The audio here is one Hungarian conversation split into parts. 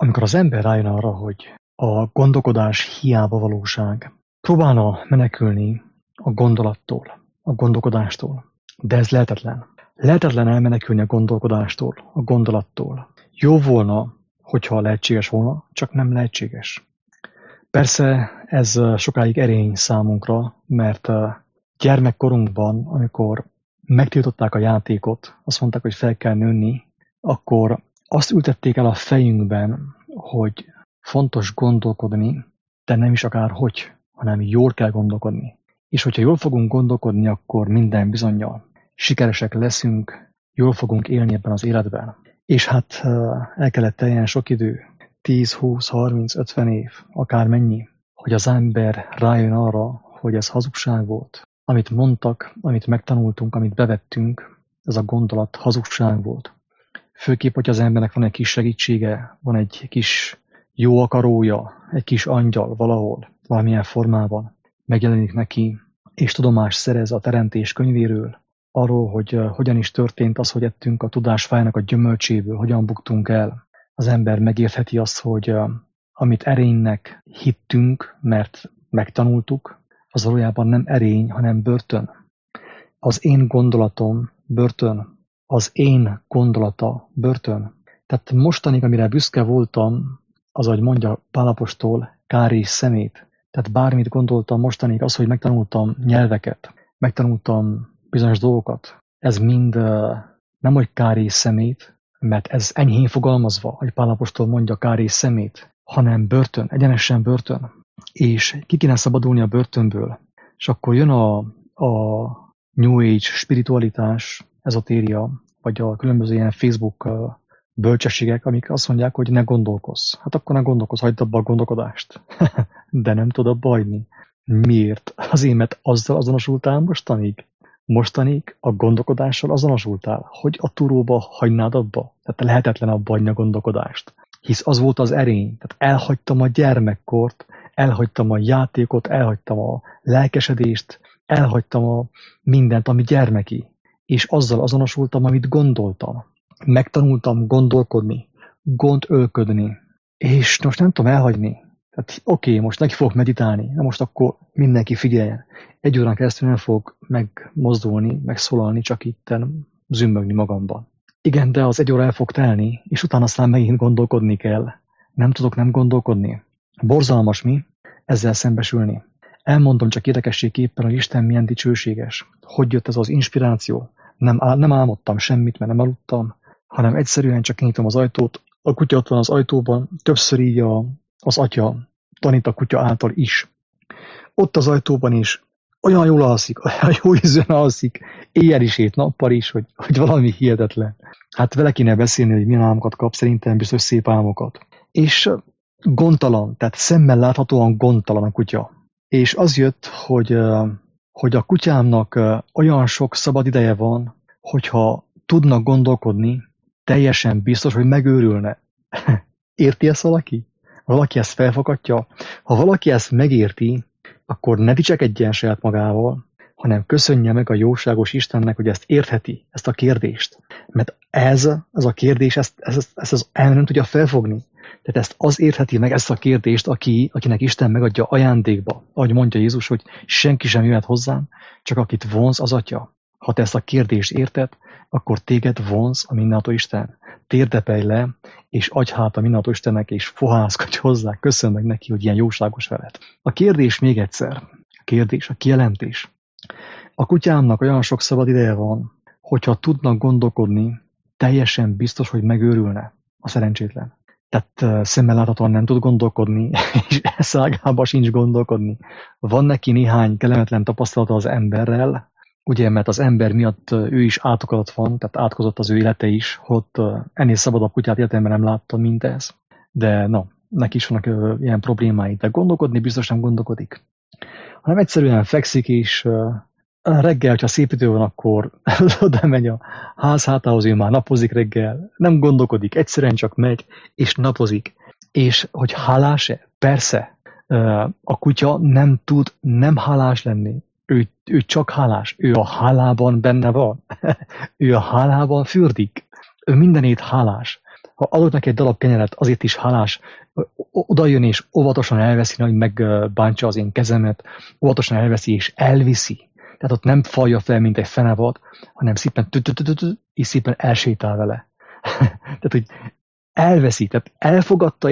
Amikor az ember rájön arra, hogy a gondolkodás hiába valóság, próbálna menekülni a gondolattól, a gondolkodástól, de ez lehetetlen. Lehetetlen elmenekülni a gondolkodástól, a gondolattól. Jó volna, hogyha lehetséges volna, csak nem lehetséges. Persze ez sokáig erény számunkra, mert gyermekkorunkban, amikor megtiltották a játékot, azt mondták, hogy fel kell nőni, akkor azt ültették el a fejünkben, hogy fontos gondolkodni, de nem is akárhogy, hanem jól kell gondolkodni. És hogyha jól fogunk gondolkodni, akkor minden bizonnyal sikeresek leszünk, jól fogunk élni ebben az életben. És hát el kellett teljen sok idő, 10, 20, 30, 50 év, akármennyi, hogy az ember rájön arra, hogy ez hazugság volt. Amit mondtak, amit megtanultunk, amit bevettünk, ez a gondolat hazugság volt. Főképp, hogy az embernek van egy kis segítsége, van egy kis jó akarója, egy kis angyal valahol, valamilyen formában megjelenik neki, és tudomást szerez a teremtés könyvéről, arról, hogy hogyan is történt az, hogy ettünk a tudásfájának a gyümölcséből, hogyan buktunk el. Az ember megértheti azt, hogy amit erénynek hittünk, mert megtanultuk, az valójában nem erény, hanem börtön. Az én gondolatom börtön. Az én gondolata börtön. Tehát mostanig, amire büszke voltam, az, ahogy mondja Pál apostol, kár és szemét. Tehát bármit gondoltam mostanig, az, hogy megtanultam nyelveket, megtanultam bizonyos dolgokat, ez mind nem, hogy kár és szemét, mert ez enyhén fogalmazva, hogy Pál apostol mondja kár és szemét, hanem börtön, egyenesen börtön. És ki kéne szabadulni a börtönből. És akkor jön a New Age spiritualitás, ezotéria, vagy a különböző ilyen Facebook bölcsességek, amik azt mondják, hogy ne gondolkozz. Hát akkor ne gondolkozz, hagyd abba a gondolkodást. De nem tud abba hagyni. Miért? Azért, mert azzal azonosultál mostanig. Mostanig a gondolkodással azonosultál, hogy a túróba hagynád abba. Tehát lehetetlen abba hagyni a gondolkodást. Hisz az volt az erény. Tehát elhagytam a gyermekkort, elhagytam a játékot, elhagytam a lelkesedést, elhagytam a mindent, ami gyermeki. És azzal azonosultam, amit gondoltam. Megtanultam gondolkodni, gondolkodni. És most nem tudom elhagyni. Tehát oké, most neki fogok meditálni, na most akkor mindenki figyeljen. 1 órán keresztül nem fogok megmozdulni, megszólalni, csak itten zümmögni magamban. Igen, de az 1 óra el fog telni, és utána aztán megint gondolkodni kell. Nem tudok nem gondolkodni. Borzalmas mi ezzel szembesülni. Elmondom csak érdekességképpen, hogy Isten milyen dicsőséges. Hogy jött ez az inspiráció? Nem álmodtam semmit, mert nem aludtam, hanem egyszerűen csak kinyitom az ajtót. A kutya ott van az ajtóban, többször így az atya tanít a kutya által is. Ott az ajtóban is olyan jól alszik, olyan jó ízűen alszik, éjjel is ét, nappal is, hogy valami hihetetlen. Hát vele kéne beszélni, hogy milyen álmokat kap, szerintem biztos szép álmokat. És gondtalan, tehát szemmel láthatóan gondtalan a kutya. És az jött, hogy a kutyámnak olyan sok szabad ideje van, hogyha tudnak gondolkodni, teljesen biztos, hogy megőrülne. Érti ezt valaki? Valaki ezt felfoghatja? Ha valaki ezt megérti, akkor ne dicsekedjen saját magával, hanem köszönje meg a jóságos Istennek, hogy ezt értheti, ezt a kérdést. Mert ez a kérdés, ezt az elme nem tudja felfogni. Tehát ezt az értheti meg, ezt a kérdést, akinek Isten megadja ajándékba. Ahogy mondja Jézus, hogy senki sem jöhet hozzám, csak akit vonz az Atya. Ha te ezt a kérdést érted, akkor téged vonz a mindenható Isten. Térdepelj le, és adj hát a mindenható Istennek, és fohászkodj hozzá, köszönj meg neki, hogy ilyen jóságos veled. A kérdés még egyszer, a kijelentés. A kutyámnak olyan sok szabad ideje van, hogyha tudnak gondolkodni, teljesen biztos, hogy megőrülne a szerencsétlen. Tehát szemmel láthatóan nem tud gondolkodni, és szágában sincs gondolkodni. Van neki néhány kellemetlen tapasztalata az emberrel, ugye, mert az ember miatt ő is átok van, tehát átkozott az ő élete is, hogy ennél szabadabb kutyát életemben nem láttam, mint ez. De neki is vannak ilyen problémái, de gondolkodni biztos nem gondolkodik. Hanem egyszerűen fekszik, és reggel, hogyha szép idő van, akkor oda megy a ház hátához, ő már napozik reggel, nem gondolkodik, egyszerűen csak megy, és napozik. És hogy hálás-e? Persze. A kutya nem tud nem hálás lenni. Ő csak hálás. Ő a hálában benne van. Ő a hálában fürdik. Ő mindenét hálás. Ha adok neki egy darab kenyeret, azért is hálás, oda jön és óvatosan elveszi, hogy megbántsa az én kezemet, óvatosan elveszi és elviszi. Tehát ott nem falja fel, mint egy fenevad, hanem szépen és szépen elsétál vele. Tehát, hogy elveszi, tehát elfogadta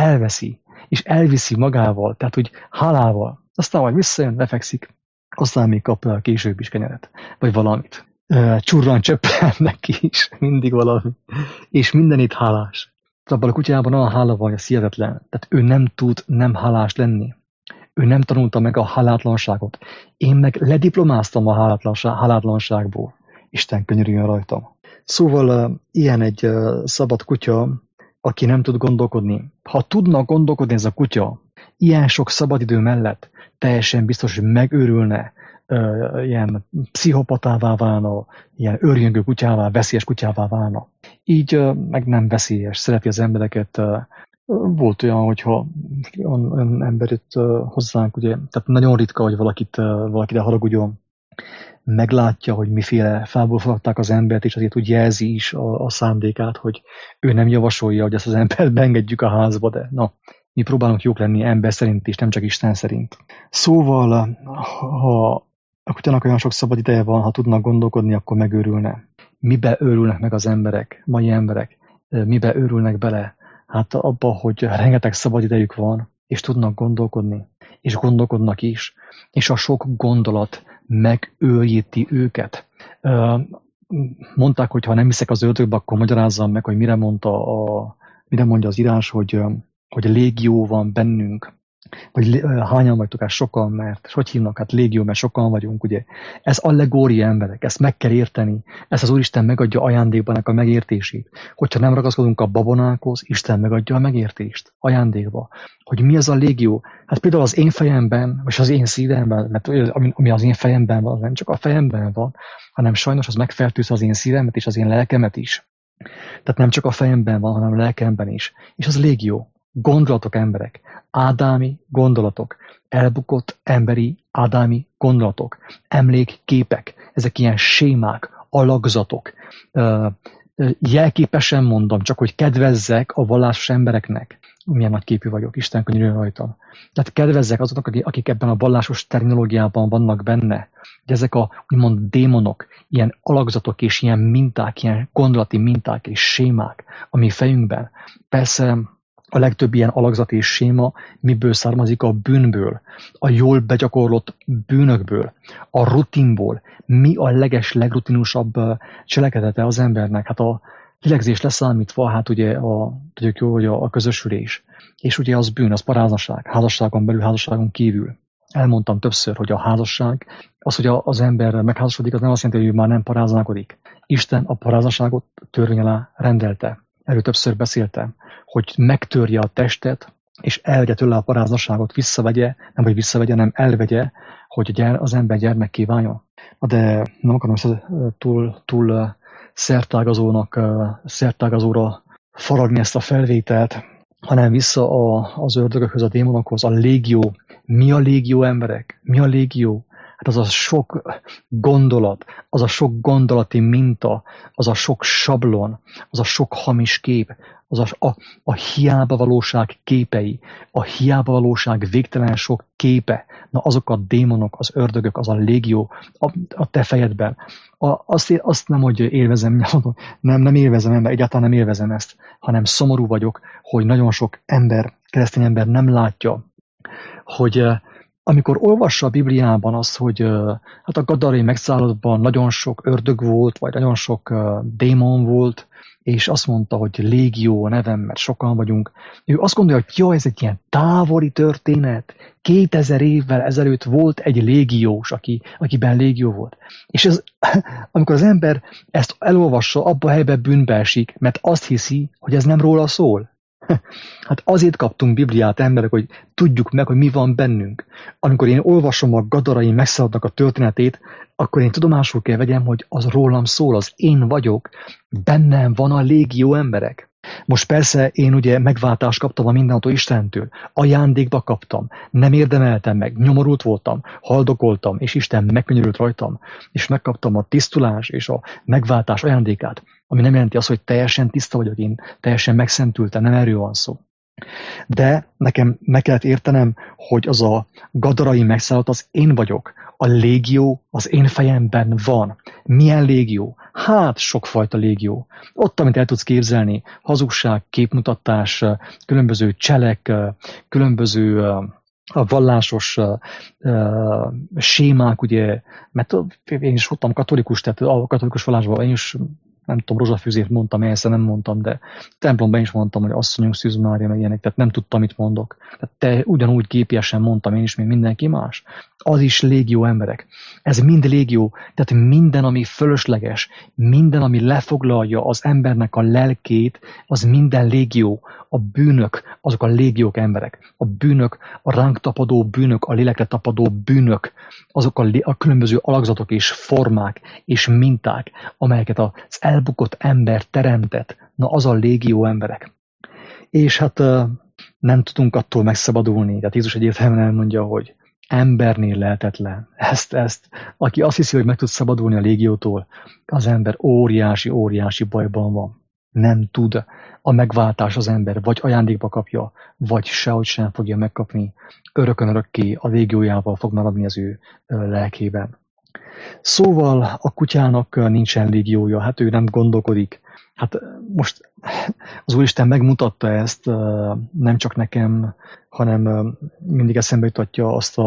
és elviszi magával, tehát, hogy hálával. Aztán majd visszajön, lefekszik, aztán még kap később is kenyeret, vagy valamit. Csurran csöppen neki is, mindig valami. És mindenit hálás. Abban a kutyában olyan hála van, hogy ez hihetetlen. Tehát ő nem tud nem hálás lenni. Ő nem tanulta meg a hálátlanságot. Én meg lediplomáztam a hálátlanságból. Isten könyörüljön rajtam. Szóval ilyen egy szabad kutya, aki nem tud gondolkodni. Ha tudna gondolkodni ez a kutya, ilyen sok szabadidő mellett, teljesen biztos, hogy megőrülne, ilyen pszichopatává válna, ilyen őrjöngő kutyává, veszélyes kutyává válna. Így meg nem veszélyes, szereti az embereket. Volt olyan, hogyha olyan ember jött hozzánk, ugye, tehát nagyon ritka, hogy valakire haragudjon, meglátja, hogy miféle fából fogadták az embert, és azért úgy jelzi is a szándékát, hogy ő nem javasolja, hogy ezt az embert beengedjük a házba, de na, mi próbálunk jók lenni ember szerint is, nem csak Isten szerint. Szóval, ha a kutyának olyan sok szabad ideje van, ha tudnak gondolkodni, akkor megőrülne. Mibe őrülnek meg az emberek, mai emberek? Mibe őrülnek bele? Hát abba, hogy rengeteg szabad idejük van, és tudnak gondolkodni, és gondolkodnak is, és a sok gondolat megőríti őket. Mondták, hogy ha nem hiszek az ördögbe, akkor magyarázzam meg, hogy mire mondja az írás, hogy légió van bennünk. Vagy hányan vagytok, hát sokan, mert hogy hívnak, hát légió, mert sokan vagyunk, ugye. Ez allegória, emberek, ezt meg kell érteni, ezt az Úristen megadja ajándékban a megértését. Hogyha nem ragaszkodunk a babonákhoz, Isten megadja a megértést ajándékba. Hogy mi az a légió? Hát például az én fejemben, vagy az én szívemben, mert ami az én fejemben van, nem csak a fejemben van, hanem sajnos az megfertőz az én szívemet és az én lelkemet is. Tehát nem csak a fejemben van, hanem a lelkemben is. És az légió. Gondolatok, emberek, ádámi gondolatok, elbukott emberi ádámi gondolatok, emlékképek, ezek ilyen sémák, alakzatok. Jelképesen mondom, csak hogy kedvezzek a vallásos embereknek. Milyen nagy képű vagyok, Isten könyörüljön rajtam. Tehát kedvezzek azoknak, akik ebben a vallásos terminológiában vannak benne. De ezek a úgymond démonok, ilyen alakzatok és ilyen minták, ilyen gondolati minták és sémák, ami fejünkben. Persze a legtöbb ilyen alakzat és séma miből származik? A bűnből, a jól begyakorlott bűnökből, a rutinból. Mi a legrutinusabb cselekedete az embernek? Hát a lélegzés leszámítva, hát ugye tudjuk jó, hogy a közösülés. És ugye az bűn, az paráznaság, házasságon belül, házasságon kívül. Elmondtam többször, hogy a házasság, az, hogy az ember megházasodik, az nem azt jelenti, hogy ő már nem paráználkodik. Isten a paráznaságot törvény alá rendelte. Erről többször beszéltem, hogy megtörje a testet, és elvegye tőle a paráznaságot, nem elvegye, hogy az ember gyermekké váljon. De nem akarom túl szertágazóra faragni ezt a felvételt, hanem vissza az ördögökhöz, a démonokhoz, a légió. Mi a légió, emberek? Mi a légió? Hát az a sok gondolat, az a sok gondolati minta, az a sok sablon, az a sok hamis kép, az a hiába valóság képei, a hiába valóság végtelen sok képe, na azok a démonok, az ördögök, az a légió a te fejedben. Azt nem, hogy élvezem, nem élvezem, ember, egyáltalán nem élvezem ezt, hanem szomorú vagyok, hogy nagyon sok keresztény ember nem látja, hogy amikor olvassa a Bibliában azt, hogy hát a gadarai megszállottban nagyon sok ördög volt, vagy nagyon sok démon volt, és azt mondta, hogy légió nevem, mert sokan vagyunk. Ő azt gondolja, hogy jó, ez egy ilyen távoli történet. 2000 évvel ezelőtt volt egy légiós, akiben légió volt. És amikor az ember ezt elolvassa, abba a helyben bűnbe esik, mert azt hiszi, hogy ez nem róla szól. Hát azért kaptunk Bibliát, emberek, hogy tudjuk meg, hogy mi van bennünk. Amikor én olvasom a gadarai megszállottnak a történetét, akkor én tudomásul kell vegyem, hogy az rólam szól, az én vagyok, bennem van a légió, emberek. Most persze én ugye megváltást kaptam a mindenható Istentől, ajándékba kaptam, nem érdemeltem meg, nyomorult voltam, haldokoltam, és Isten megkönyörült rajtam, és megkaptam a tisztulás és a megváltás ajándékát. Ami nem jelenti azt, hogy teljesen tiszta vagyok, én teljesen megszentültem, nem erről van szó. De nekem meg kellett értenem, hogy az a gadarai megszállott az én vagyok. A légió az én fejemben van. Milyen légió? Hát sokfajta légió. Ott, amit el tudsz képzelni, hazugság, képmutatás, különböző cselek, különböző a vallásos sémák, ugye, mert én is voltam katolikus, tehát a katolikus vallásban én is nem tudom, rózsafűzét mondtam, ezt nem mondtam, de templomban is mondtam, hogy asszonyunk Szűz Mária, meg ilyenek, tehát nem tudtam, mit mondok. Tehát te ugyanúgy gépiesen mondtam én is, mint mindenki más. Az is légió emberek. Ez mind légió, tehát minden, ami fölösleges, minden, ami lefoglalja az embernek a lelkét, az minden légió. A bűnök, azok a légiók emberek. A bűnök, a ránk tapadó bűnök, a lélekre tapadó bűnök, azok a különböző alakzatok és formák és minták, amelyeket az elbukott ember teremtett. Na, az a légió emberek. És hát nem tudunk attól megszabadulni. Tehát Jézus egyértelműen elmondja, hogy embernél lehetetlen. Ezt, aki azt hiszi, hogy meg tud szabadulni a légiótól, az ember óriási bajban van. Nem tud a megváltás az ember, vagy ajándékba kapja, vagy sehogy sem fogja megkapni. Örökön örökké a légiójával fog maradni az ő lelkében. Szóval a kutyának nincsen légiója, hát ő nem gondolkodik. Hát most az Úristen megmutatta ezt, nem csak nekem, hanem mindig eszembe jutatja azt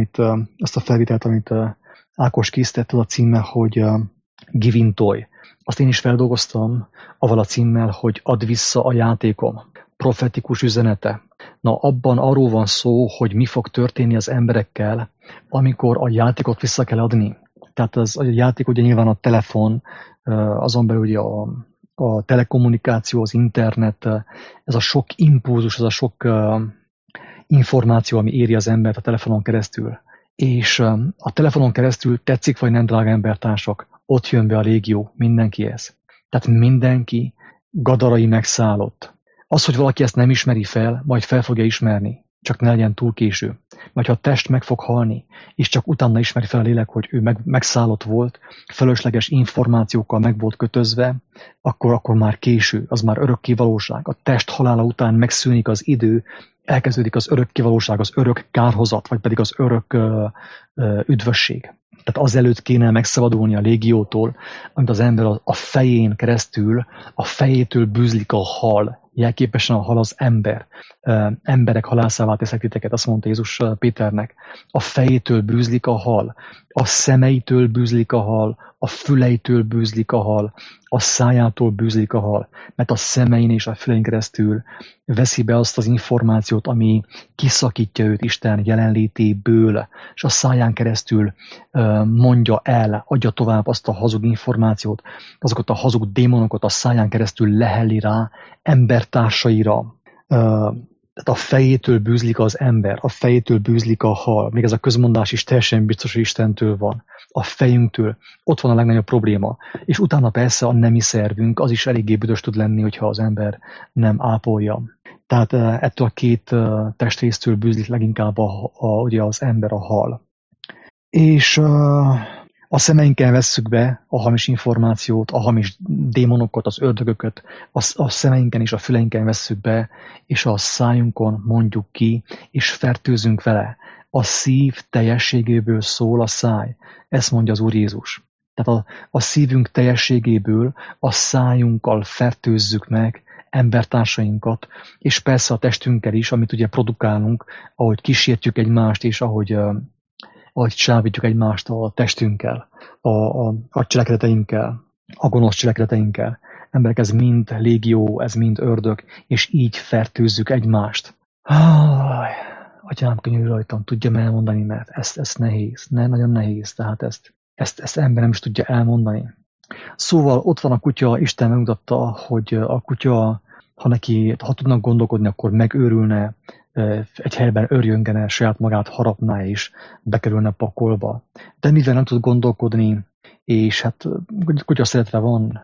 a felvételt, amit Ákos készített a címmel, hogy Give in Toy. Azt én is feldolgoztam avval a címmel, hogy add vissza a játékom. Profetikus üzenete. Na, abban arról van szó, hogy mi fog történni az emberekkel, amikor a játékot vissza kell adni. Tehát a játék ugye nyilván a telefon, azon belül ugye a telekommunikáció, az internet, ez a sok impulzus, ez a sok információ, ami éri az embert a telefonon keresztül. És a telefonon keresztül tetszik vagy nem, drága embertársak, ott jön be a légió mindenkihez. Tehát mindenki gadarai megszállott. Az, hogy valaki ezt nem ismeri fel, majd fel fogja ismerni, csak ne legyen túl késő. Majd ha a test meg fog halni, és csak utána ismeri fel a lélek, hogy ő megszállott volt, fölösleges információkkal meg volt kötözve, akkor már késő, az már örökké valóság. A test halála után megszűnik az idő, elkezdődik az örökké valóság, az örök kárhozat, vagy pedig az örök üdvösség. Tehát azelőtt kéne megszabadulni a légiótól, amit az ember a fején keresztül, a fejétől bűzlik a hal. Jelképesen a hal az ember. Emberek halászává teszek titeket, azt mondta Jézus Péternek. A fejétől bűzlik a hal, a szemeitől bűzlik a hal, a füleitől bűzlik a hal, a szájától bűzlik a hal, mert a szemein és a fülein keresztül veszi be azt az információt, ami kiszakítja őt Isten jelenlétéből, és a száján keresztül mondja el, adja tovább azt a hazug információt, azokat a hazug démonokat a száján keresztül lehelli rá embertársaira. Tehát a fejétől bűzlik az ember, a fejétől bűzlik a hal. Még ez a közmondás is teljesen biztos, hogy Istentől van. A fejünktől. Ott van a legnagyobb probléma. És utána persze a nemi szervünk, az is eléggé büdös tud lenni, hogyha az ember nem ápolja. Tehát ettől a két testrésztől bűzlik leginkább ugye az ember, a hal. És a szemeinkkel vesszük be a hamis információt, a hamis démonokat, az ördögöket, a szemeinken és a füleinken vesszük be, és a szájunkon mondjuk ki, és fertőzünk vele. A szív teljességéből szól a száj. Ezt mondja az Úr Jézus. Tehát a szívünk teljességéből a szájunkkal fertőzzük meg embertársainkat, és persze a testünkkel is, amit ugye produkálunk, ahogy kísértjük egymást, és ahogy csábítjuk egymást a testünkkel, a cselekedeteinkkel, a gonosz cselekedeteinkkel. Emberek, ez mind légió, ez mind ördög, és így fertőzzük egymást. Atyám, könyörülj rajtam, tudjam elmondani, mert ez nehéz, nagyon nehéz, tehát ezt ember nem is tudja elmondani. Szóval ott van a kutya, Isten megmutatta, hogy a kutya, ha tudnak gondolkodni, akkor megőrülne, egy helyben örjöngene, saját magát harapná és bekerülne pakolba. De mivel nem tud gondolkodni, és hát kutya szeretve van,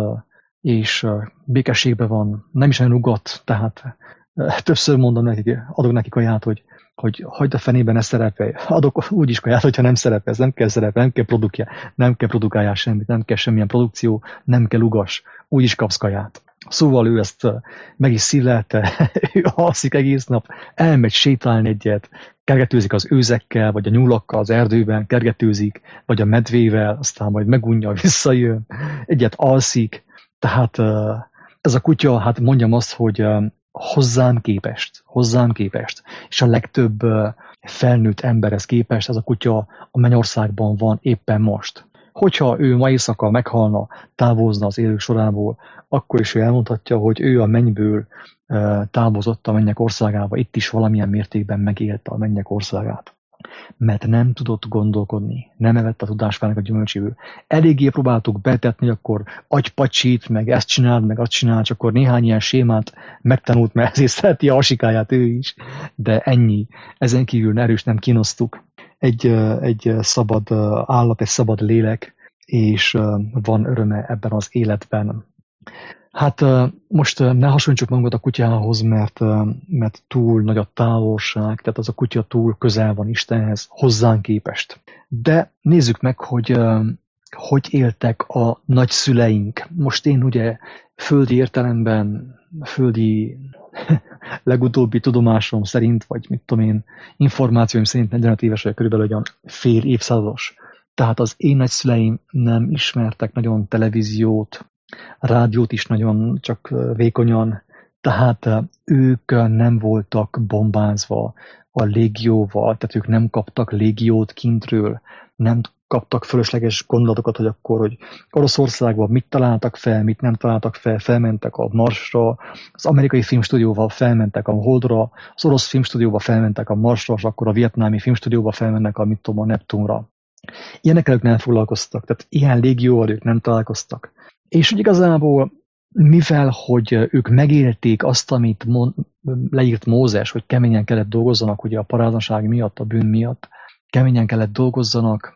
és békességben van, nem is nagyon ugat, tehát többször mondom nekik, adok nekik ajánlát, hogy hogy hagyd a fenében ne szerepelj. Adok úgyis kaját, hogyha nem szerepelsz, nem kell szerepel, nem kell produkáljál semmit, nem kell semmilyen produkció, nem kell ugas, úgyis kapsz kaját. Szóval ő ezt meg is szívlelte, ő alszik egész nap, elmegy sétálni egyet, kergetőzik az őzekkel, vagy a nyulakkal az erdőben, kergetőzik, vagy a medvével, aztán majd megunja, visszajön, egyet alszik. Tehát ez a kutya, hát mondjam azt, hogy hozzám képest, és a legtöbb felnőtt emberhez képest ez a kutya a Mennyországban van éppen most. Hogyha ő ma éjszaka meghalna, távozna az élők sorából, akkor is ő elmondhatja, hogy ő a mennyből távozott a mennyek országába, itt is valamilyen mértékben megélte a mennyek országát. Mert nem tudott gondolkodni, nem evett a tudásfának a gyümölcséből. Eléggé próbáltuk betetni, akkor agypacsít, meg ezt csináld, meg azt csináld, csak akkor néhány ilyen sémát megtanult, mert ezért szereti a hasikáját ő is. De ennyi. Ezen kívül erős nem kínosztuk. Egy szabad állat, egy szabad lélek, és van öröme ebben az életben. Hát most ne hasonlítsuk magunkat a kutyához, mert túl nagy a távolság, tehát az a kutya túl közel van Istenhez, hozzánk képest. De nézzük meg, hogy éltek a nagyszüleink. Most én ugye földi értelemben, földi legutóbbi tudomásom szerint, vagy mit tudom én, információim szerint 45 éves vagy körülbelül olyan fél évszázados. Tehát az én nagyszüleim nem ismertek nagyon televíziót, rádiót is nagyon csak vékonyan, tehát ők nem voltak bombázva a légióval, tehát ők nem kaptak légiót kintről, nem kaptak fölösleges gondolatokat, hogy Oroszországban mit találtak fel, mit nem találtak fel, felmentek a Marsra, az amerikai filmstúdióval felmentek a Holdra, az orosz filmstúdióval felmentek a Marsra, és akkor a vietnámi filmstúdióval felmennek a Neptunra. Ilyenekkel ők nem foglalkoztak, tehát ilyen légióval ők nem találkoztak. És hogy igazából, mivel hogy ők megélték azt, amit leírt Mózes, hogy keményen kellett dolgozzanak, ugye a parázanság miatt, a bűn miatt, keményen kellett dolgozzanak,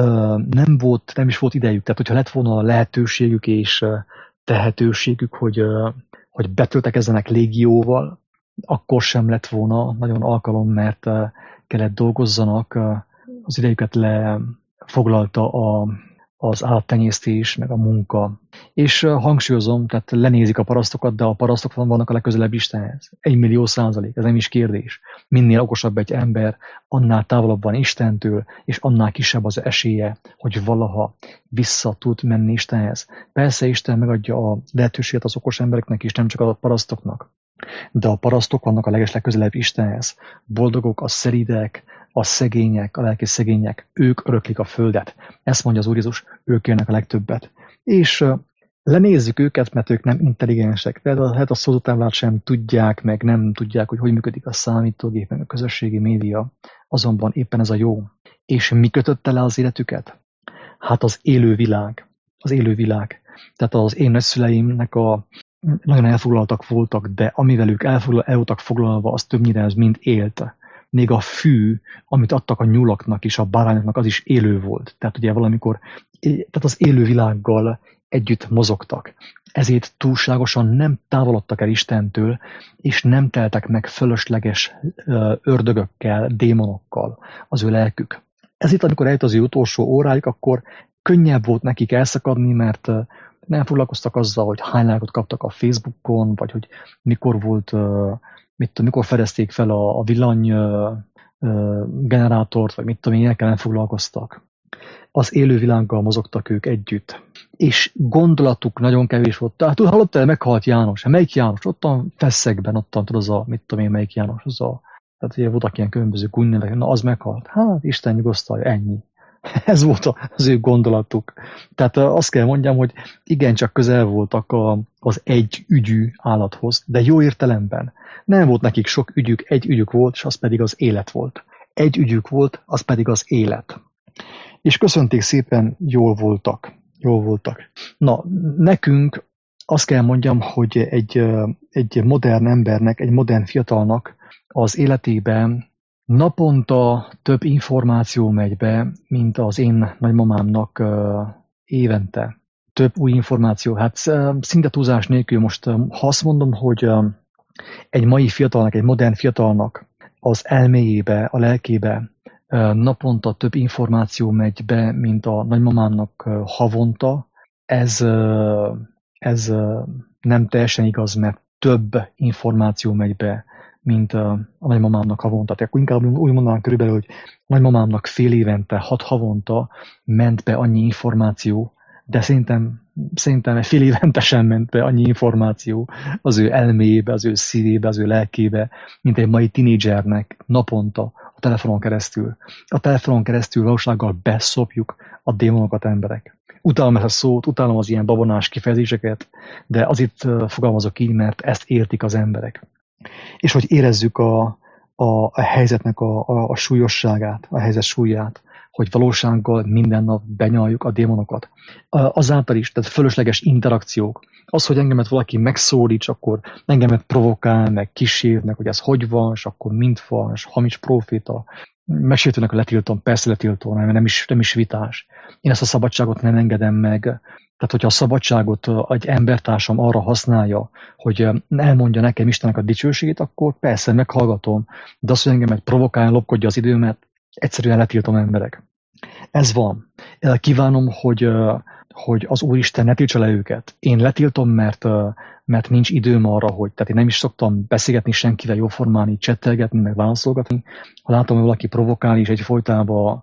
nem is volt idejük. Tehát, hogyha lett volna a lehetőségük és tehetőségük, hogy betöltekezzenek légióval, akkor sem lett volna nagyon alkalom, mert kellett dolgozzanak, az idejüket lefoglalta az állattenyésztés, meg a munka. És hangsúlyozom, tehát lenézik a parasztokat, de a parasztok vannak a legközelebb Istenhez. 1.000.000%, ez nem is kérdés. Minél okosabb egy ember, annál távolabb van Istentől, és annál kisebb az esélye, hogy valaha vissza tud menni Istenhez. Persze Isten megadja a lehetőséget az okos embereknek is, nem csak a parasztoknak. De a parasztok vannak a legközelebb Istenhez. Boldogok a szelídek, a szegények, a lelki szegények, ők öröklik a földet. Ezt mondja az Úr Jézus, ők élnek a legtöbbet. És lenézzük őket, mert ők nem intelligensek. Tehát a szózatáblát sem tudják, meg nem tudják, hogy működik a számítógép, meg a közösségi média. Azonban éppen ez a jó. És mi kötötte le az életüket? Hát az élő világ. Az élő világ. Tehát az én nagyszüleimnek nagyon elfoglaltak voltak, de amivel ők el voltak foglalva, az többnyire ez mind élt. Még a fű, amit adtak a nyulaknak és a bárányoknak, az is élő volt. Tehát ugye tehát az élő világgal együtt mozogtak. Ezért túlságosan nem távolodtak el Istentől, és nem teltek meg fölösleges ördögökkel, démonokkal az ő lelkük. Ezért, amikor eljött az ő utolsó órájuk, akkor könnyebb volt nekik elszakadni, mert nem foglalkoztak azzal, hogy hány lájkot kaptak a Facebookon, vagy hogy mikor volt, mikor fedezték fel a villany generátort, vagy mit tudom, ilyenekkel nem foglalkoztak. Az élő világgal mozogtak ők együtt. És gondolatuk nagyon kevés volt. Tehát hallottál, meghalt János. Melyik János? Ottan Feszegben, ottan tudod melyik János, tehát ugye voltak ilyen különböző gúnynevek, na az meghalt. Hát Isten nyugosztalja, ennyi. Ez volt az ő gondolatuk. Tehát azt kell mondjam, hogy igencsak közel voltak az egy ügyű állathoz, de jó értelemben. Nem volt nekik sok ügyük, egy ügyük volt, és az pedig az élet volt. Egy ügyük volt, az pedig az élet. És köszönték szépen, jól voltak. Na, nekünk azt kell mondjam, hogy egy modern embernek, egy modern fiatalnak az életében naponta több információ megy be, mint az én nagymamámnak évente. Több új információ. Hát szinte túlzás nélkül most, ha azt mondom, hogy egy mai fiatalnak, egy modern fiatalnak az elméjébe, a lelkébe naponta több információ megy be, mint a nagymamámnak havonta, ez nem teljesen igaz, mert több információ megy be, mint a nagymamámnak havonta. Tehát akkor inkább úgy mondanám körülbelül, hogy a nagymamámnak fél évente, 6 havonta ment be annyi információ, de szerintem fél évente sem ment be annyi információ az ő elméjébe, az ő szívébe, az ő lelkébe, mint egy mai tinédzsernek naponta a telefonon keresztül. A telefonon keresztül valósággal beszopjuk a démonokat emberek. Utálom ezt a szót, utálom az ilyen babonás kifejezéseket, de az itt fogalmazok így, mert ezt értik az emberek. És hogy érezzük a helyzetnek a súlyosságát, a helyzet súlyát, hogy valósággal minden nap benyaljuk a démonokat. Azáltal is, tehát fölösleges interakciók. Az, hogy engemet valaki megszólíts, akkor engemet provokál, meg kísér, meg hogy ez hogy van, és akkor mint van, és hamis proféta. Megsértőnek a letiltom, persze letiltom, mert nem is vitás. Én ezt a szabadságot nem engedem meg. Tehát, hogyha a szabadságot egy embertársam arra használja, hogy elmondja nekem Istennek a dicsőségét, akkor persze meghallgatom, de az, hogy engemet provokálja, lopkodja az időmet, egyszerűen letiltom emberek. Ez van. Kívánom, hogy az Úristen ne tiltsa le őket. Én letiltom, mert nincs időm arra, tehát én nem is szoktam beszélgetni senkivel jóformán, így csettelgetni, meg válaszolgatni. Ha látom, hogy valaki provokál, és egyfolytában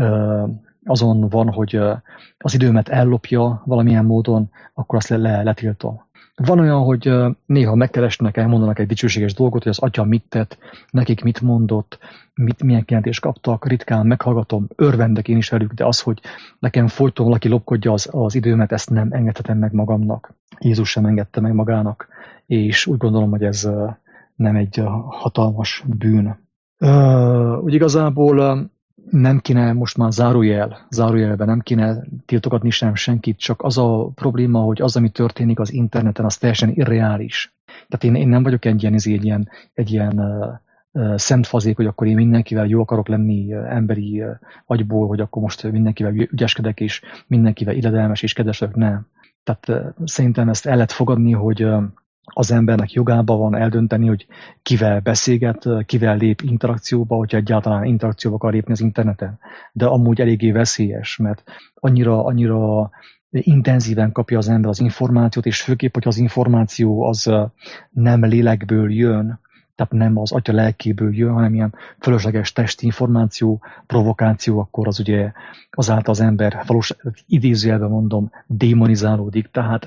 azon van, hogy az időmet ellopja valamilyen módon, akkor azt letiltom. Van olyan, hogy néha megkeresnek, elmondanak egy dicsőséges dolgot, hogy az atya mit tett, nekik mit mondott, milyen kijelentést kaptak, ritkán meghallgatom, örvendek én is velük, de az, hogy nekem folyton valaki lopkodja az időmet, ezt nem engedhetem meg magamnak. Jézus sem engedte meg magának, és úgy gondolom, hogy ez nem egy hatalmas bűn. Úgy igazából nem kéne most már zárójelben nem kéne tiltogatni sem senkit, csak az a probléma, hogy az, ami történik az interneten, az teljesen irreális. Tehát én nem vagyok egy ilyen szentfazék, hogy akkor én mindenkivel jó akarok lenni emberi agyból, hogy akkor most mindenkivel ügyeskedek, és mindenkivel illedelmes és kedves vagyok, nem. Tehát szerintem ezt el lehet fogadni, hogy az embernek jogában van eldönteni, hogy kivel beszélget, kivel lép interakcióba, hogyha egyáltalán interakcióba akar lépni az interneten. De amúgy eléggé veszélyes, mert annyira intenzíven kapja az ember az információt, és főképp, hogy az információ az nem lélekből jön, tehát nem az atya lelkéből jön, hanem ilyen fölösleges testi információ, provokáció, akkor az ugye azáltal az ember idézőjelben mondom, démonizálódik, tehát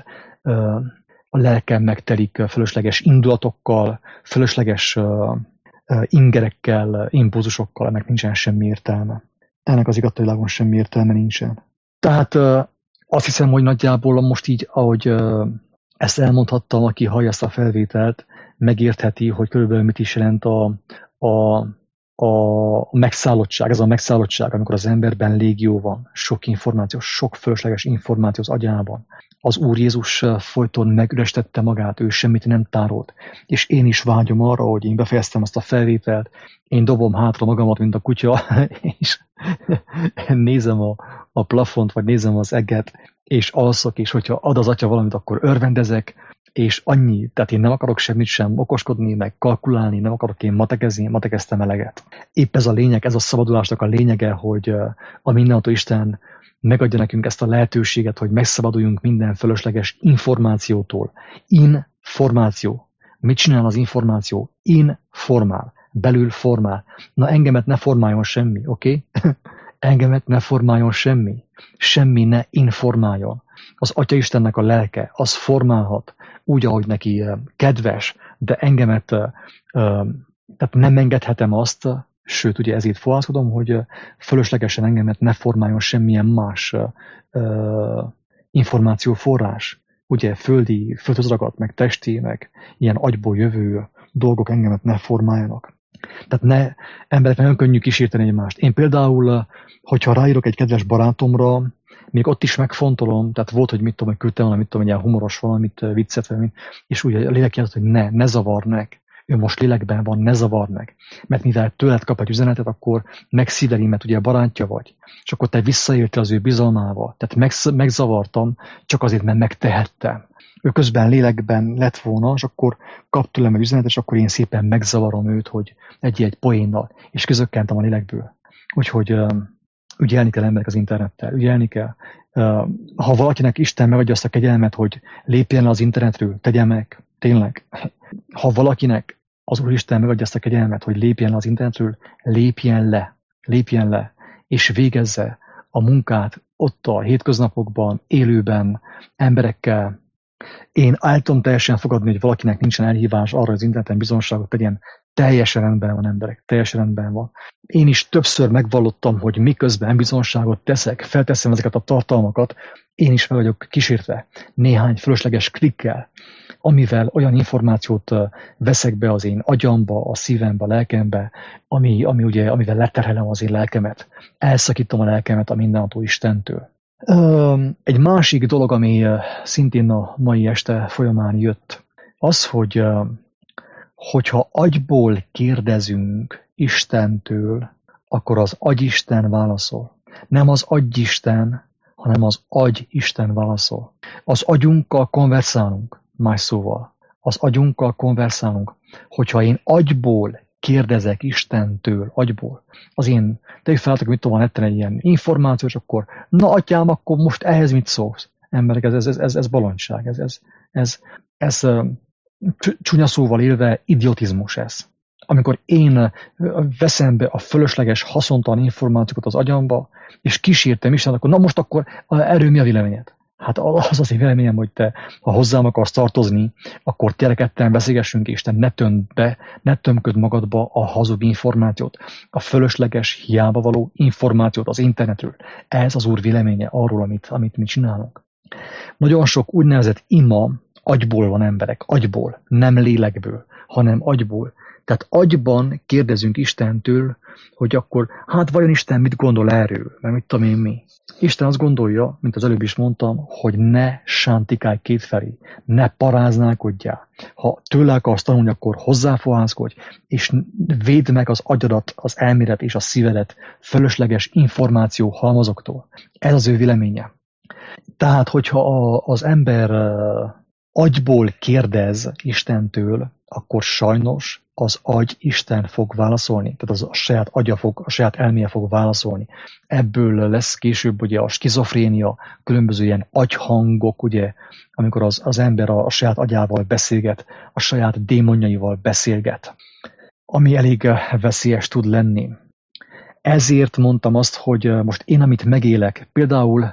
a lelkem megtelik fölösleges indulatokkal, fölösleges ingerekkel, impulzusokkal, ennek nincsen semmi értelme. Ennek az igazságvilágon semmi értelme nincsen. Tehát azt hiszem, hogy nagyjából most így, ahogy ezt elmondhattam, aki hallja ezt a felvételt, megértheti, hogy körülbelül mit is jelent a megszállottság, ez a megszállottság, amikor az emberben légió van, sok információ, sok fölösleges információ az agyában. Az Úr Jézus folyton megürestette magát, ő semmit nem tárolt. És én is vágyom arra, hogy én befejeztem azt a felvételt, én dobom hátra magamat, mint a kutya, és nézem a plafont, vagy nézem az eget, és alszok, és hogyha ad az atya valamit, akkor örvendezek, és annyi, tehát én nem akarok semmit sem okoskodni, meg kalkulálni, nem akarok én matekezni, én matekeztem eleget. Épp ez a lényeg, ez a szabadulásnak a lényege, hogy a mindenható Isten megadja nekünk ezt a lehetőséget, hogy megszabaduljunk minden fölösleges információtól. Információ. Mit csinál az információ? Informál. Belül formál. Na engemet ne formáljon semmi, oké? Okay? Engemet ne formáljon semmi. Semmi ne informáljon. Az Atya Istennek a lelke, az formálhat úgy, ahogy neki kedves, de engemet, tehát nem engedhetem azt, sőt, ugye ezért fohászkodom, hogy fölöslegesen engemet ne formáljon semmilyen más információforrás. Ugye földhöz ragadt, meg testi, meg ilyen agyból jövő dolgok engemet ne formáljanak. Tehát emberek nagyon könnyű kísérteni egymást. Én például, hogyha ráírok egy kedves barátomra, még ott is megfontolom, tehát volt, hogy mit tudom, hogy küldtem valamit, egy ilyen humoros valamit, viccet, valamit, és úgy a lélek jelent, hogy ne zavarnek. ő most lélekben van, ne zavard meg. Mert mivel tőled kap egy üzenetet, akkor megszíveli, mert ugye barátja vagy. És akkor te visszaéltél az ő bizalmával. Tehát megzavartam, csak azért, mert megtehettem. Ő közben lélekben lett volna, és akkor kap tőlem egy üzenetet, és akkor én szépen megzavarom őt, hogy egy poénnal, és közökkentem a lélekből. Úgyhogy ügyelni kell emberek az internettel, ügyelni kell. Ha valakinek Isten megadja azt a kegyelmet, hogy lépjen le az internetről, tegye meg, tényleg. Ha valakinek az Úristen megadja azt a kegyelmet, hogy lépjen le az internetről, lépjen le, és végezze a munkát ott a hétköznapokban, élőben, emberekkel. Én el tudom teljesen fogadni, hogy valakinek nincsen elhívás arra, hogy az interneten bizonságot tegyen. Teljesen rendben van, emberek, teljesen rendben van. Én is többször megvallottam, hogy miközben bizonságot teszek, felteszem ezeket a tartalmakat, én is meg vagyok kísértve néhány fölösleges klikkel, amivel olyan információt veszek be az én agyamba, a szívembe, a lelkembe, amivel leterhelem az én lelkemet. Elszakítom a lelkemet a mindenható Istentől. Egy másik dolog, ami szintén a mai este folyamán jött, az, hogyha agyból kérdezünk Istentől, akkor az agyisten válaszol. Nem az agyisten, hanem az agyisten válaszol. Az agyunkkal konversálunk, más szóval. Az agyunkkal konversálunk. Hogyha én agyból kérdezek Istentől, agyból, az én, tegyük fel, hogy mit tudom, van egy ilyen információ, és akkor, na atyám, akkor most ehhez mit szólsz? Emberek, ez bolondság, ez csúnya szóval élve idiotizmus ez. Amikor én veszem be a fölösleges, haszontalan információkat az agyamba, és kísértem Isten, akkor na most akkor erről mi a véleményed? Hát az én véleményem, hogy te, ha hozzám akarsz tartozni, akkor ketten beszélgessünk, és te ne tömköd magadba a hazug információt, a fölösleges, hiába való információt az internetről. Ez az Úr véleménye arról, amit mi csinálunk. Nagyon sok úgynevezett ima agyból van, emberek, agyból, nem lélekből, hanem agyból. Tehát agyban kérdezünk Istentől, hogy akkor, hát vajon Isten mit gondol erről, mert mit tudom én mi. Isten azt gondolja, mint az előbb is mondtam, hogy ne sántikálj kétfelé, ne paráználkodjál. Ha tőle akarsz tanulni, akkor hozzáfohászkodj, és védd meg az agyadat, az elmélet és a szívedet fölösleges információ halmazoktól. Ez az ő véleménye. Tehát, hogyha az ember agyból kérdez Istentől, akkor sajnos az agy Isten fog válaszolni, tehát a saját agya a saját elméje fog válaszolni. Ebből lesz később ugye a skizofrénia, különböző ilyen agyhangok, ugye, amikor az ember a saját agyával beszélget, a saját démonjaival beszélget, ami elég veszélyes tud lenni. Ezért mondtam azt, hogy most én, amit megélek, például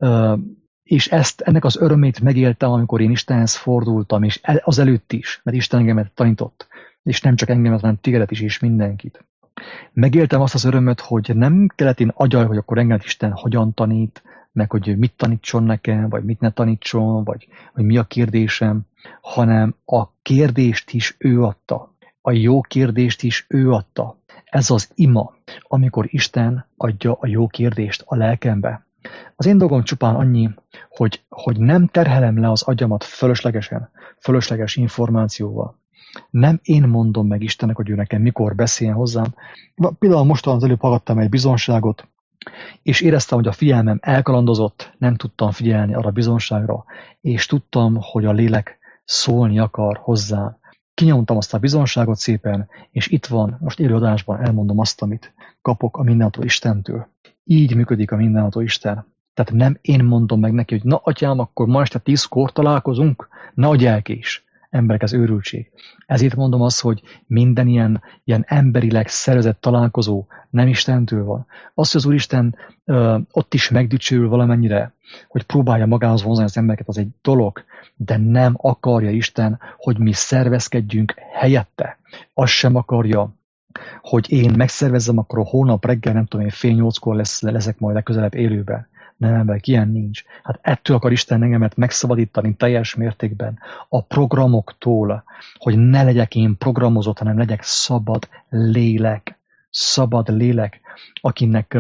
és ennek az örömét megéltem, amikor én Istenhez fordultam, és azelőtt is, mert Isten engemet tanított, és nem csak engemet, hanem tigedet is, és mindenkit. Megéltem azt az örömöt, hogy nem kellett én agyalj, hogy akkor engemet Isten hogyan tanít, meg hogy mit tanítson nekem, vagy mit ne tanítson, vagy hogy mi a kérdésem, hanem a kérdést is ő adta. A jó kérdést is ő adta. Ez az ima, amikor Isten adja a jó kérdést a lelkembe. Az én dolgom csupán annyi, hogy nem terhelem le az agyamat fölösleges információval. Nem én mondom meg Istennek, hogy ő nekem mikor beszéljen hozzám. Például mostan az előbb hallgattam egy bizonságot, és éreztem, hogy a figyelmem elkalandozott, nem tudtam figyelni arra a bizonságra, és tudtam, hogy a lélek szólni akar hozzám. Kinyomtam azt a bizonságot szépen, és itt van, most élő adásban elmondom azt, amit kapok a mindenható Istentől. Így működik a mindenható Isten. Tehát nem én mondom meg neki, hogy na atyám, akkor ma este 10-kor találkozunk, ne adj elkés. Emberek, ez őrültség. Ezért mondom azt, hogy minden ilyen emberileg szervezett találkozó nem Istentől van. Az, hogy az Úristen ott is megdicsőül valamennyire, hogy próbálja magához vonzani az embereket, az egy dolog, de nem akarja Isten, hogy mi szervezkedjünk helyette. Azt sem akarja, hogy én megszervezzem, akkor a hónap reggel, nem tudom én, 7:30-kor leszek majd legközelebb élőben. Nem, emberek, ilyen nincs. Hát ettől akar Isten engemet megszabadítani teljes mértékben a programoktól, hogy ne legyek én programozott, hanem legyek szabad lélek. szabad lélek, akinek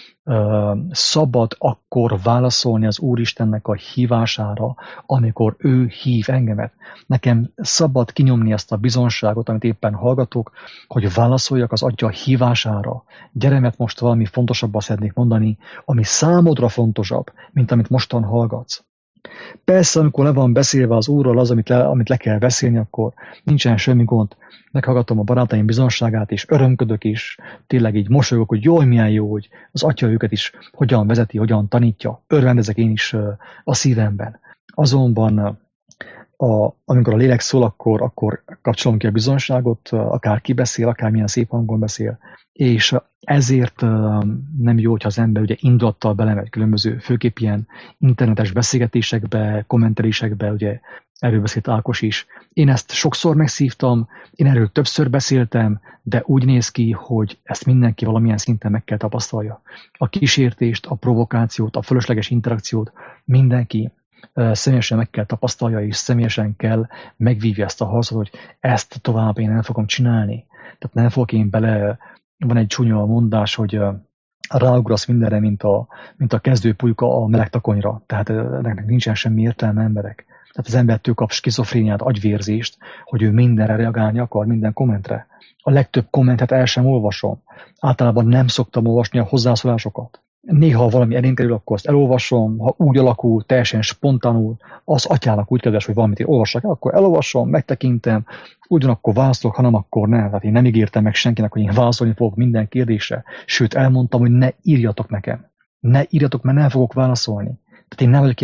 szabad akkor válaszolni az Úristennek a hívására, amikor ő hív engemet. Nekem szabad kinyomni ezt a bizonságot, amit éppen hallgatok, hogy válaszoljak az Atya hívására. Gyere, mert most valami fontosabbat szeretnék mondani, ami számodra fontosabb, mint amit mostan hallgatsz. Persze, amikor le van beszélve az Úrról az, amit le kell beszélni, akkor nincsen semmi gond. Meghallgatom a barátaim bizonságát, és örömködök is. Tényleg így mosolyogok, hogy jól, milyen jó, hogy az Atya őket is hogyan vezeti, hogyan tanítja. Örvendezek én is a szívemben. Azonban, amikor a lélek szól, akkor kapcsolom ki a bizonságot, akár ki beszél, akár milyen szép hangon beszél. És ezért nem jó, hogyha az ember ugye indulattal belemegy különböző, főképp ilyen internetes beszélgetésekbe, kommentelésekbe, ugye erről beszélt Ákos is. Én ezt sokszor megszívtam, én erről többször beszéltem, de úgy néz ki, hogy ezt mindenki valamilyen szinten meg kell tapasztalja. A kísértést, a provokációt, a fölösleges interakciót mindenki személyesen meg kell tapasztalja, és személyesen kell megvívja ezt a harcot, hogy ezt tovább én nem fogom csinálni. Tehát nem fogok én bele, van egy csúnya mondás, hogy ráugrasz mindenre, mint a kezdő pulyka a meleg takonyra. Tehát ennek nincsen semmi értelme, emberek. Tehát az embertől kap skizofréniát, agyvérzést, hogy ő mindenre reagálni akar, minden kommentre. A legtöbb kommentet el sem olvasom. Általában nem szoktam olvasni a hozzászólásokat. Néha valami elém kerül, akkor azt elolvasom, ha úgy alakul, teljesen spontánul, az atyának úgy kedves, hogy valamit én olvassak el, akkor elolvasom, megtekintem, ugyanakkor válaszolok, ha nem, akkor nem. Tehát én nem ígértem meg senkinek, hogy én válaszolni fogok minden kérdésre. Sőt, elmondtam, hogy ne írjatok nekem. Ne írjatok, mert nem fogok válaszolni. Tehát én nem vagyok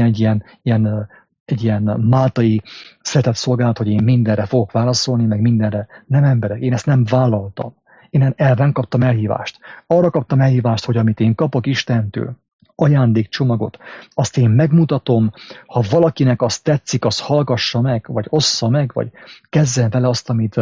egy ilyen máltai szeretett szolgálat, hogy én mindenre fogok válaszolni, meg mindenre. Nem, emberek, én ezt nem vállaltam. Én elven kaptam elhívást. Arra kaptam elhívást, hogy amit én kapok Istentől, ajándékcsomagot, azt én megmutatom, ha valakinek az tetszik, az hallgassa meg, vagy ossza meg, vagy kezdjen vele azt, amit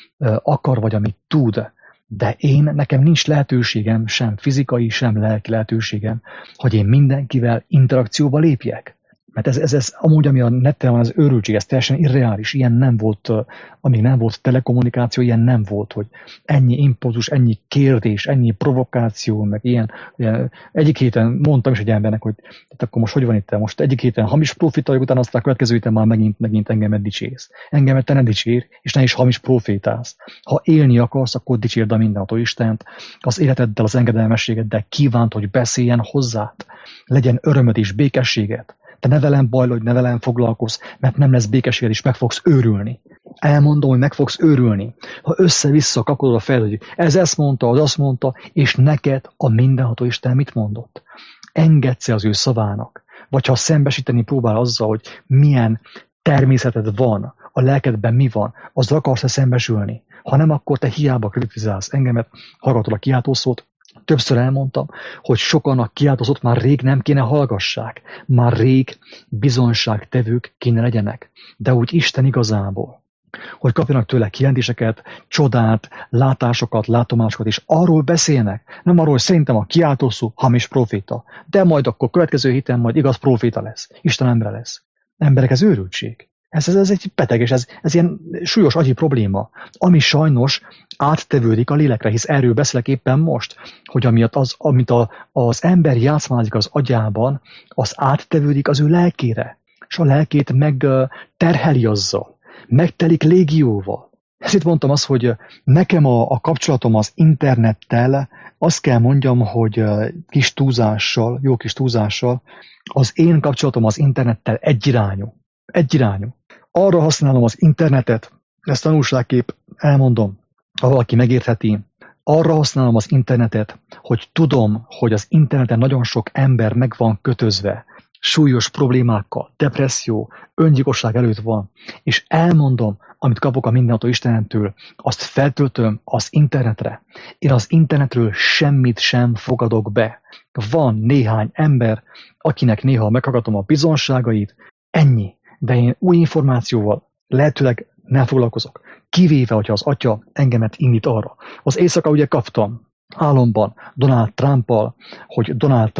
akar, vagy amit tud. De nekem nincs lehetőségem, sem fizikai, sem lelki lehetőségem, hogy én mindenkivel interakcióba lépjek. Mert ez amúgy, ami a neten van, az őrültség, ez teljesen irreális. Ilyen nem volt, amíg nem volt telekommunikáció, ilyen nem volt, hogy ennyi impulzus, ennyi kérdés, ennyi provokáció, meg ilyen. Egyik héten mondtam is egy embernek, hogy hát akkor most hogy van itt? Most egyik héten hamis profita vagyok, utána aztán a következő héten már megint engemet dicsérsz. Engemet te ne dicsér, és ne is hamis profétálsz. Ha élni akarsz, akkor dicsérd a mindenható Istent, az életeddel, az engedelmességeddel kívánt, hogy beszéljen hozzád. Legyen örömöd és békességed. Te ne velem bajlodj, ne velem foglalkozz, mert nem lesz békességed, és meg fogsz őrülni. Elmondom, hogy meg fogsz őrülni. Ha össze-vissza kapkodod a fejed, hogy ez ezt mondta, az azt mondta, és neked a mindenható Isten mit mondott? Engedsz-e az ő szavának? Vagy ha szembesíteni próbál azzal, hogy milyen természeted van, a lelkedben mi van, azzal akarsz-e szembesülni? Ha nem, akkor te hiába kritizálsz engemet, hallgatod a kiáltószót. Többször elmondtam, hogy sokan a kiáltózót már rég nem kéne hallgassák, már rég bizonyságtevők kéne legyenek, de úgy Isten igazából, hogy kapjanak tőle kijelentéseket, csodát, látásokat, látomásokat, és arról beszélnek, nem arról, hogy szerintem a kiáltószó hamis proféta, de majd akkor következő héten majd igaz proféta lesz, Isten ember lesz. Emberek, ez őrültség. Ez egy beteg, és ez ilyen súlyos agyi probléma, ami sajnos áttevődik a lélekre, hisz erről beszélek éppen most, hogy amit az ember játszmázik az agyában, az áttevődik az ő lelkére, és a lelkét megterheli azzal, megtelik légióval. Ezért mondtam azt, hogy nekem a kapcsolatom az internettel, azt kell mondjam, hogy kis túlzással, jó kis túlzással, az én kapcsolatom az internettel egyirányú. Egyirányú. Arra használom az internetet, ezt tanulságképp elmondom, ha valaki megértheti, arra használom az internetet, hogy tudom, hogy az interneten nagyon sok ember meg van kötözve, súlyos problémákkal, depresszió, öngyilkosság előtt van, és elmondom, amit kapok a mindenható Istentől, azt feltöltöm az internetre. Én az internetről semmit sem fogadok be. Van néhány ember, akinek néha meghallgatom a bizonságait, ennyi. De én új információval lehetőleg nem foglalkozok. Kivéve, hogyha az Atya engemet indít arra. Az éjszaka ugye kaptam álomban Donald Trumpal, hogy Donald Trump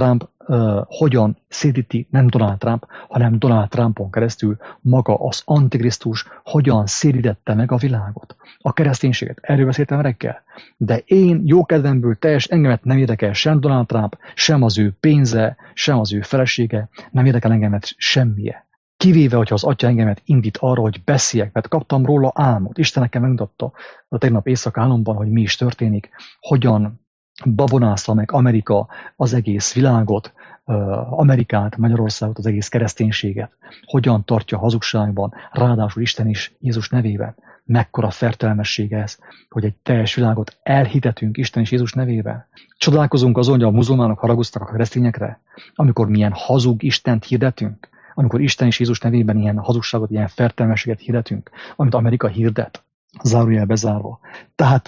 hogyan szédíti nem Donald Trump, hanem Donald Trumpon keresztül maga az Antikrisztus hogyan szédítette meg a világot, a kereszténységet. Erről beszéltem reggel. De én jókedvemből engemet nem érdekel sem Donald Trump, sem az ő pénze, sem az ő felesége, nem érdekel engemet semmije. Kivéve, hogyha az atya engemet indít arra, hogy beszéljek, mert kaptam róla álmot. Isten nekem megmutatta a tegnap éjszaka álomban, hogy mi is történik, hogyan babonázta meg Amerika az egész világot, Amerikát, Magyarországot, az egész kereszténységet. Hogyan tartja hazugságban, ráadásul Isten is Jézus nevében. Mekkora fertelmessége ez, hogy egy teljes világot elhitetünk Isten és Jézus nevében. Csodálkozunk azon, hogy a muzulmánok haragoztak a keresztényekre, amikor milyen hazug Istent hirdetünk, amikor Isten és Jézus nevében ilyen hazugságot, ilyen fertelmességet hirdetünk, amit Amerika hirdet, zárójel bezárva. Tehát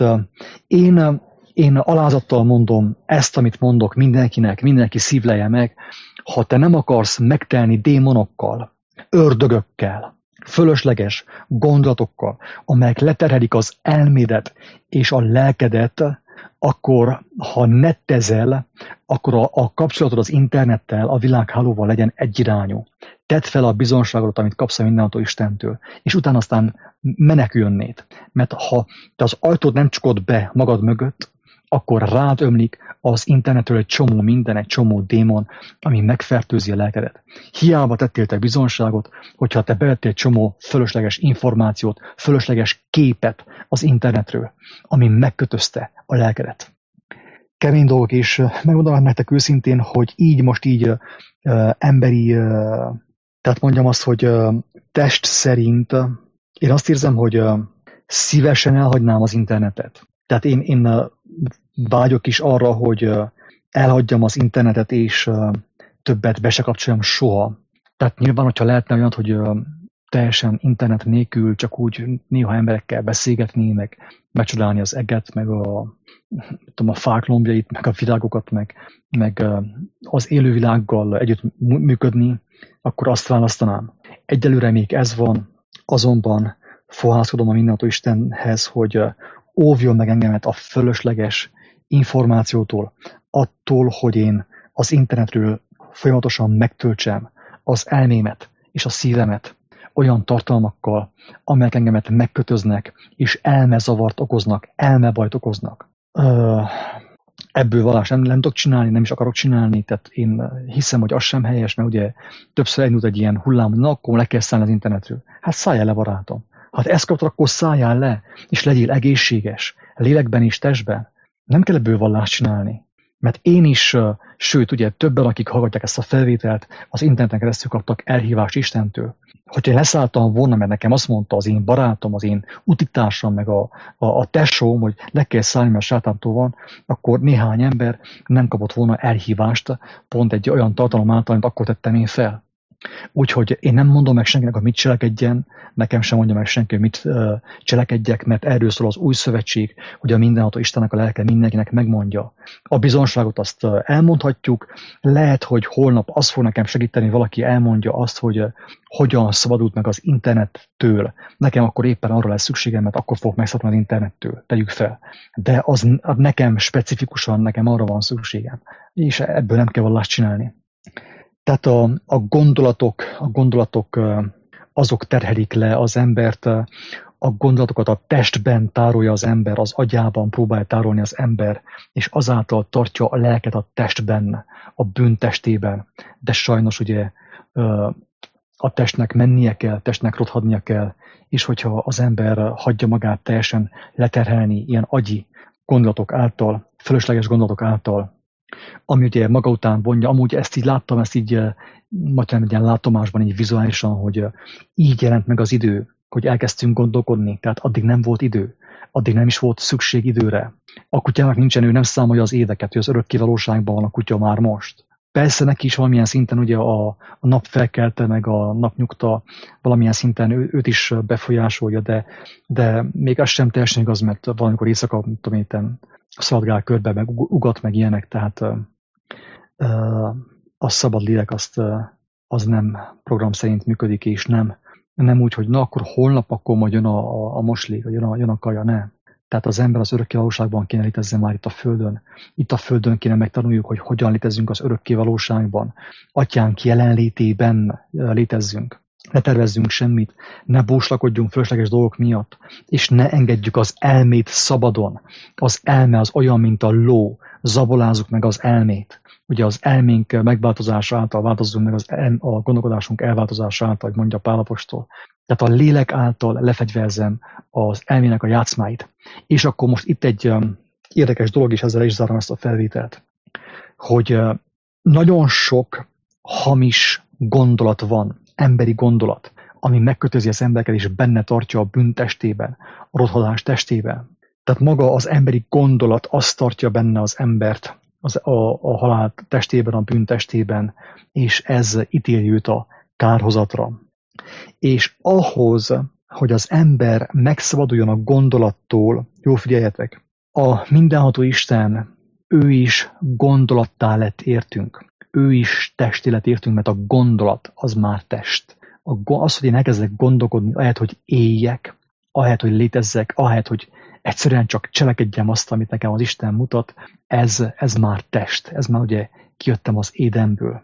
én alázattal mondom ezt, amit mondok mindenkinek, mindenki szívlelje meg, ha te nem akarsz megtelni démonokkal, ördögökkel, fölösleges gondolatokkal, amelyek leterhelik az elmédet és a lelkedet, akkor ha nettezel, akkor a kapcsolatod az internettel, a világhálóval legyen egyirányú. Tedd fel a bizonságodat, amit kapsz a mindenható Istentől, és utána aztán menekülnéd. Mert ha te az ajtót nem csukod be magad mögött, akkor rád ömlik az internetről egy csomó minden, egy csomó démon, ami megfertőzi a lelkedet. Hiába tettél te bizonságot, hogyha te bevettél egy csomó fölösleges információt, fölösleges képet az internetről, ami megkötözte a lelkedet. Kemény dolgok, és megmondom nektek őszintén, hogy így emberi, tehát mondjam azt, hogy test szerint én azt érzem, hogy szívesen elhagynám az internetet. Tehát én vágyok is arra, hogy elhagyjam az internetet, és többet be se kapcsoljam soha. Tehát nyilván, hogyha lehetne olyan, hogy teljesen internet nélkül csak úgy néha emberekkel beszélgetni, meg megcsodálni az eget, meg a fák lombjait, meg a virágokat, meg az élővilággal együtt működni, akkor azt választanám. Egyelőre még ez van, azonban fohászkodom a mindenható Istenhez, hogy óvjon meg engemet a fölösleges információtól, attól, hogy én az internetről folyamatosan megtöltsem az elmémet és a szívemet olyan tartalmakkal, amelyek engemet megkötöznek, és elmezavart okoznak, elmebajt okoznak. Ebből valás nem tudok csinálni, nem is akarok csinálni, tehát én hiszem, hogy az sem helyes, mert ugye többször elindult egy ilyen hullám, hogy na, akkor le kell szállni az internetről. Hát szálljál le, barátom. Hát ezt kaptad, akkor szálljál le, és legyél egészséges, lélekben és testben. Nem kell ebből vallást csinálni. Mert én is, sőt, ugye többen, akik hallgatják ezt a felvételt, az interneten keresztül kaptak elhívást Istentől. Hogyha én leszálltam volna, mert nekem azt mondta az én barátom, az én utitársam, meg a tesóm, hogy le kell szállni, mert sátántól van, akkor néhány ember nem kapott volna elhívást pont egy olyan tartalom által, amit akkor tettem én fel. Úgyhogy én nem mondom meg senkinek, hogy mit cselekedjen, nekem sem mondja meg senki, hogy mit cselekedjek, mert erről szól az új szövetség, hogy a mindenható Istennek a lelke mindenkinek megmondja. A bizonságot azt elmondhatjuk, lehet, hogy holnap az fog nekem segíteni, valaki elmondja azt, hogy hogyan szabadult meg az internettől. Nekem akkor éppen arra lesz szükségem, mert akkor fogok megszabadulni az internettől, tegyük fel. De az nekem specifikusan, nekem arra van szükségem. És ebből nem kell vallást csinálni. Tehát a gondolatok azok terhelik le az embert, a gondolatokat a testben tárolja az ember, az agyában próbálja tárolni az ember, és azáltal tartja a lelket a testben, a bűntestében. De sajnos ugye a testnek mennie kell, testnek rothadnia kell, és hogyha az ember hagyja magát teljesen leterhelni ilyen agyi gondolatok által, fölösleges gondolatok által, ami ugye maga után vonja, amúgy ezt így láttam, ezt így egy ilyen látomásban, így vizuálisan, hogy így jelent meg az idő, hogy elkezdtünk gondolkodni, tehát addig nem volt idő, addig nem is volt szükség időre. A kutyának nincsen, ő nem számolja az éveket, hogy az örökké valóságban van a kutya már most. Persze neki is valamilyen szinten ugye a nap felkelte, meg a napnyugta valamilyen szinten őt is befolyásolja, de még az sem teljesen igaz, mert valamikor éjszaka, szaladgál körbe, meg ugat, meg ilyenek, tehát a szabad lélek az nem program szerint működik, és nem úgy, hogy na akkor holnap akkor majd jön a moslék, vagy jön a kaja, nem. Tehát az ember az örökké valóságban kéne létezzen már itt a Földön. Itt a Földön kéne megtanuljuk, hogy hogyan létezzünk az örökké valóságban. Atyánk jelenlétében létezzünk. Ne tervezzünk semmit, ne búslakodjunk fölösleges dolgok miatt, és ne engedjük az elmét szabadon. Az elme az olyan, mint a ló, zabolázzuk meg az elmét. Ugye az elménk megváltozása által változzunk meg a gondolkodásunk elváltozása által, hogy mondja Pál apostol. Tehát a lélek által lefegyverzem az elmének a játszmáit. És akkor most itt egy érdekes dolog, és ezzel is zárom ezt a felvételt, hogy nagyon sok hamis gondolat van, emberi gondolat, ami megkötözi az embereket, és benne tartja a bűntestében, a rothadás testében. Tehát maga az emberi gondolat azt tartja benne az embert a halál testében, a bűntestében, és ez ítéli őt a kárhozatra. És ahhoz, hogy az ember megszabaduljon a gondolattól, jó figyeljetek, a mindenható Isten, ő is gondolattá lett értünk. Ő is testé lett értünk, mert a gondolat az már test. Az, hogy én elkezdek gondolkodni, ahelyett, hogy éljek, ahelyett, hogy létezzek, ahelyett, hogy egyszerűen csak cselekedjem azt, amit nekem az Isten mutat, ez már test. Ez már ugye kijöttem az Édenből.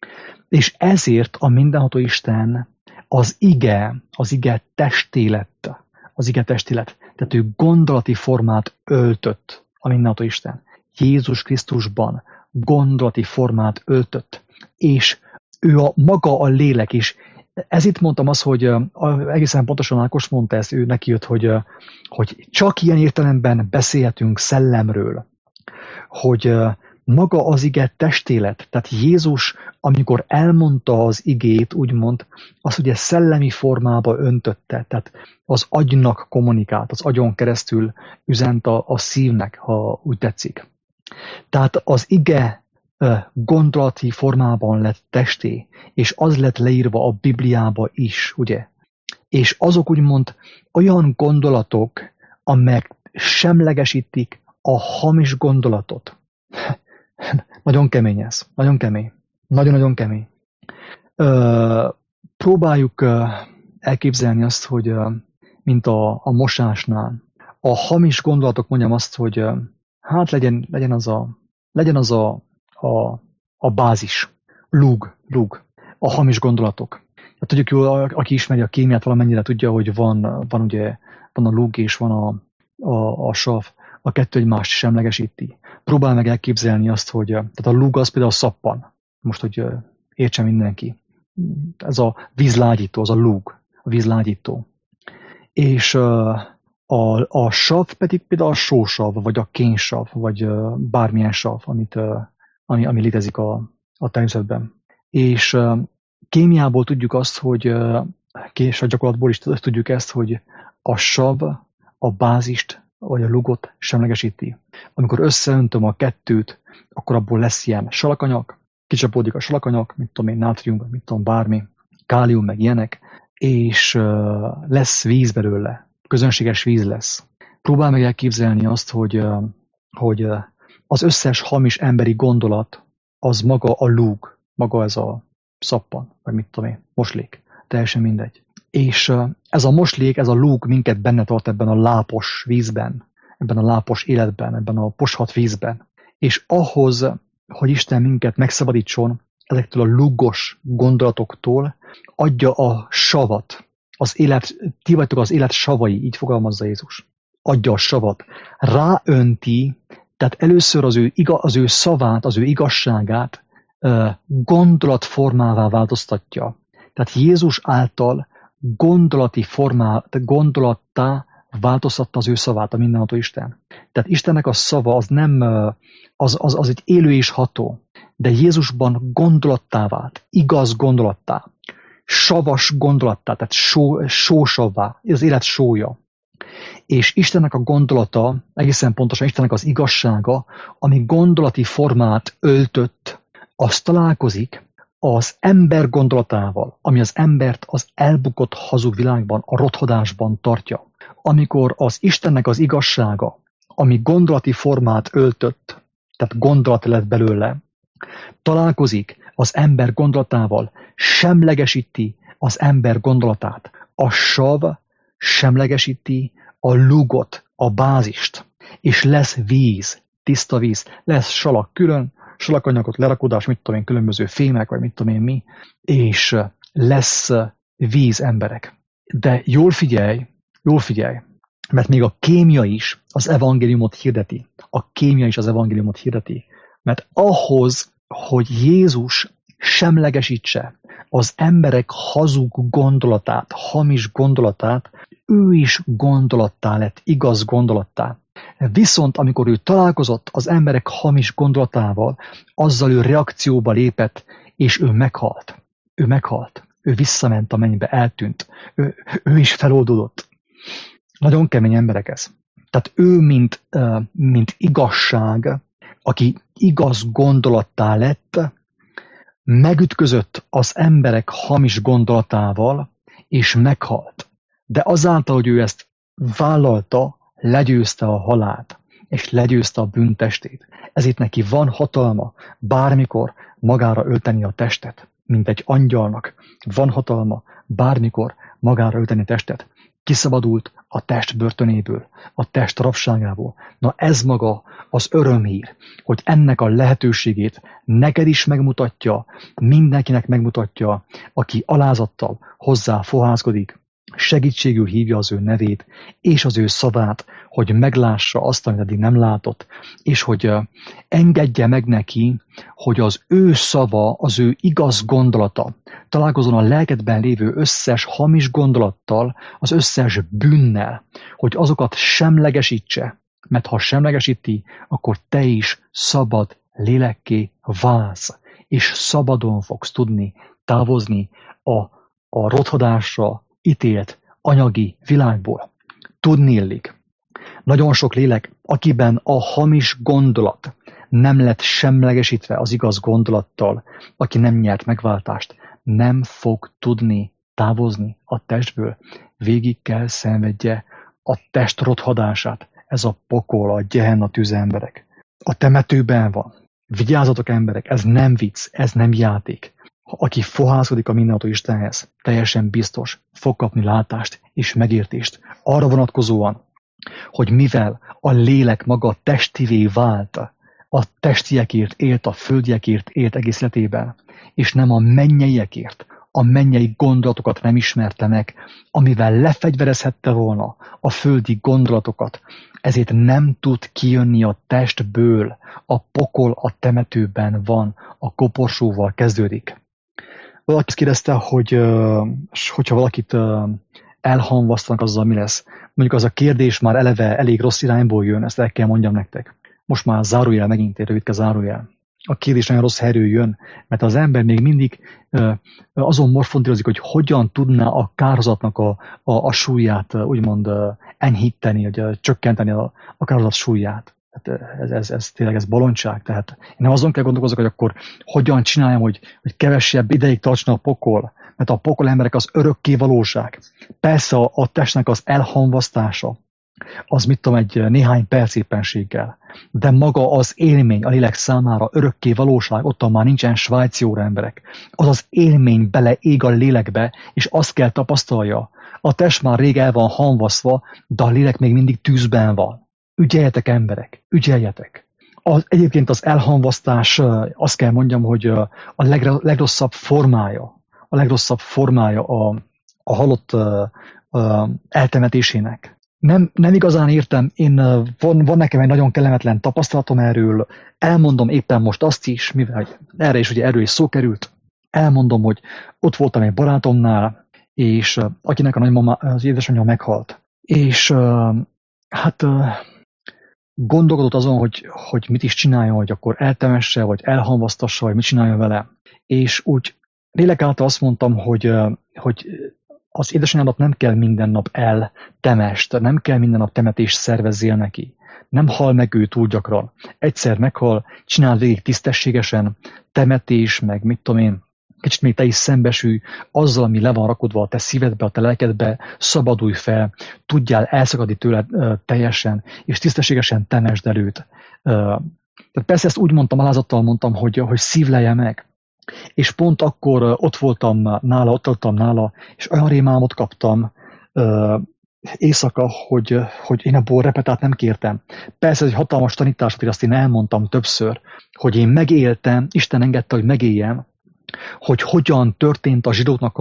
És ezért a mindenható Isten az ige testé lett. Az ige testé lett. Tehát ő gondolati formát öltött, a mindenható Isten. Jézus Krisztusban gondolati formát öltött. És ő maga a lélek is. Ez itt mondtam azt, hogy egészen pontosan Ákos mondta ezt, ő neki jött, hogy csak ilyen értelemben beszélhetünk szellemről, hogy maga az ige testélet, tehát Jézus, amikor elmondta az igét, úgymond, azt ugye szellemi formába öntötte, tehát az agynak kommunikált, az agyon keresztül üzent a szívnek, ha úgy tetszik. Tehát az ige gondolati formában lett testé, és az lett leírva a Bibliába is, ugye? És azok úgymond olyan gondolatok, amelyek semlegesítik a hamis gondolatot. Nagyon kemény ez, nagyon kemény. Nagyon-nagyon kemény. Próbáljuk elképzelni azt, hogy mint a mosásnál, a hamis gondolatok, mondjam azt, hogy hát legyen az a bázis, lúg, a hamis gondolatok. Hát tudjuk jól, aki ismeri a kémiát, valamennyire tudja, hogy van a lúg és van a sav, a kettő egymást semlegesíti. Próbál meg elképzelni azt, hogy tehát a lúg az például a szappan. Most, hogy értse mindenki. Ez a vízlágyító, az a lúg, a vízlágyító. És a sav pedig például a sósav, vagy a kénsav, vagy bármilyen sav, ami létezik a természetben. És kémiából tudjuk azt, és a gyakorlatból is tudjuk ezt, hogy a sav a bázist, vagy a lugot semlegesíti. Amikor összeöntöm a kettőt, akkor abból lesz ilyen salakanyag, kicsapódik a salakanyag, mit tudom én, nátrium, mit tudom, bármi, kálium, meg ilyenek, és lesz víz belőle, közönséges víz lesz. Próbál meg elképzelni azt, hogy az összes hamis emberi gondolat, az maga a lúg, maga ez a szappan, vagy mit tudom én, moslék, teljesen mindegy. És ez a moslék, ez a lúg minket benne tart ebben a lápos vízben, ebben a lápos életben, ebben a poshat vízben. És ahhoz, hogy Isten minket megszabadítson ezektől a lúgos gondolatoktól, adja a savat. Ti vagytok az élet savai, így fogalmazza Jézus. Adja a savat. Ráönti, tehát először az ő szavát, az ő igazságát gondolatformává változtatja. Tehát Jézus által gondolattá változtatta az ő szavát, a mindenható Isten. Tehát Istennek a szava az nem, az egy élő és ható, de Jézusban gondolattá vált, igaz gondolattá, savas gondolattá, tehát sósavvá, az élet sója. És Istennek a gondolata, egészen pontosan Istennek az igazsága, ami gondolati formát öltött, az találkozik az ember gondolatával, ami az embert az elbukott hazug világban, a rothadásban tartja. Amikor az Istennek az igazsága, ami gondolati formát öltött, tehát gondolat lett belőle, találkozik az ember gondolatával, semlegesíti az ember gondolatát. A sav semlegesíti a lugot, a bázist, és lesz víz, tiszta víz, lesz salak külön, salakanyagot, lerakodás, mit tudom én, különböző fémek, vagy mit tudom én mi, és lesz víz, emberek. De jól figyelj, mert még a kémia is az evangéliumot hirdeti. A kémia is az evangéliumot hirdeti. Mert ahhoz, hogy Jézus semlegesítse az emberek hazug gondolatát, hamis gondolatát, ő is gondolattá lett, igaz gondolattá. Viszont amikor ő találkozott az emberek hamis gondolatával, azzal ő reakcióba lépett, és ő meghalt. Ő meghalt. Ő visszament a mennybe, eltűnt. Ő is feloldódott. Nagyon kemény emberek ez. Tehát ő, mint igazság, aki igaz gondolattá lett, megütközött az emberek hamis gondolatával, és meghalt. De azáltal, hogy ő ezt vállalta, legyőzte a halált, és legyőzte a bűntestét. Ezért neki van hatalma bármikor magára ölteni a testet, mint egy angyalnak. Van hatalma bármikor magára ölteni a testet. Kiszabadult a test börtönéből, a test rabságából. Na ez maga az örömhír, hogy ennek a lehetőségét neked is megmutatja, mindenkinek megmutatja, aki alázattal hozzá fohászkodik, segítségül hívja az ő nevét, és az ő szavát, hogy meglássa azt, amit eddig nem látott, és hogy engedje meg neki, hogy az ő szava, az ő igaz gondolata találkozon a lelkedben lévő összes hamis gondolattal, az összes bűnnel, hogy azokat semlegesítse, mert ha semlegesíti, akkor te is szabad lélekké válsz, és szabadon fogsz tudni távozni a rothadásra ítélt anyagi világból. Tudniillik, nagyon sok lélek, akiben a hamis gondolat nem lett semlegesítve az igaz gondolattal, aki nem nyert megváltást, nem fog tudni távozni a testből. Végig kell szenvedje a test rothadását. Ez a pokol, a Gehenna tüze, emberek. A temetőben van. Vigyázzatok, emberek, ez nem vicc, ez nem játék. Aki fohászkodik a mindenható Istenhez, teljesen biztos, fog kapni látást és megértést. Arra vonatkozóan, hogy mivel a lélek maga testivé vált, a testiekért élt, a földiekért élt egész életében, és nem a mennyeiekért, a mennyei gondolatokat nem ismerte meg, amivel lefegyverezhette volna a földi gondolatokat, ezért nem tud kijönni a testből, a pokol a temetőben van, a koporsóval kezdődik. Valaki azt kérdezte, hogyha valakit elhamvasztanak, azzal mi lesz. Mondjuk az a kérdés már eleve elég rossz irányból jön, ezt el kell mondjam nektek. Most már zárójel, megint egy rövidke zárójel. A kérdés nagyon rossz helyről jön, mert az ember még mindig azon morfontírozik, hogy hogyan tudná a kárhozatnak a súlyát úgymond enyhíteni, hogy csökkenteni a kárhozat súlyát. Ez tényleg ez bolondság. Tehát én nem azon kell gondolkozok, hogy akkor hogyan csináljam, hogy kevesebb ideig tartson a pokol, mert a pokol emberek az örökké valóság. Persze a testnek az elhamvasztása, az mit tudom, egy néhány perc éppenséggel. De maga az élmény a lélek számára örökké valóság, ottan már nincsen svájci óra, emberek. Az az élmény beleég a lélekbe, és azt kell tapasztalja. A test már rég el van hamvasztva, de a lélek még mindig tűzben van. Ügyeljetek, emberek, ügyeljetek. Egyébként az elhamvasztás, azt kell mondjam, hogy a legrosszabb formája a halott eltemetésének. Nem igazán értem, van nekem egy nagyon kellemetlen tapasztalatom erről, elmondom éppen most azt is, mivel erről is szó került, elmondom, hogy ott voltam egy barátomnál, és akinek a nagymama, az édesanyja meghalt. És gondolkodott azon, hogy mit is csináljon, hogy akkor eltemesse, vagy elhamvasztassa, vagy mit csináljon vele. És úgy lélek által azt mondtam, hogy az édesanyámat nem kell minden nap eltemest, nem kell minden nap temetést szervezzél neki. Nem hal meg ő túl gyakran. Egyszer meghal, csinál végig tisztességesen, temetés, meg mit tudom én, kicsit még te is szembesülj azzal, ami le van rakodva a te szívedbe, a te lelkedbe, szabadulj fel, tudjál elszakadni tőle teljesen, és tisztességesen temesd el őt. Tehát persze ezt úgy mondtam, alázattal mondtam, hogy szívlelje meg. És pont akkor ott voltam nála, és olyan rémálmot kaptam, éjszaka, hogy én abból repetát nem kértem. Persze ez egy hatalmas tanítás, hogy azt én elmondtam többször, hogy én megéltem, Isten engedte, hogy megéljem, hogy hogyan történt a zsidóknak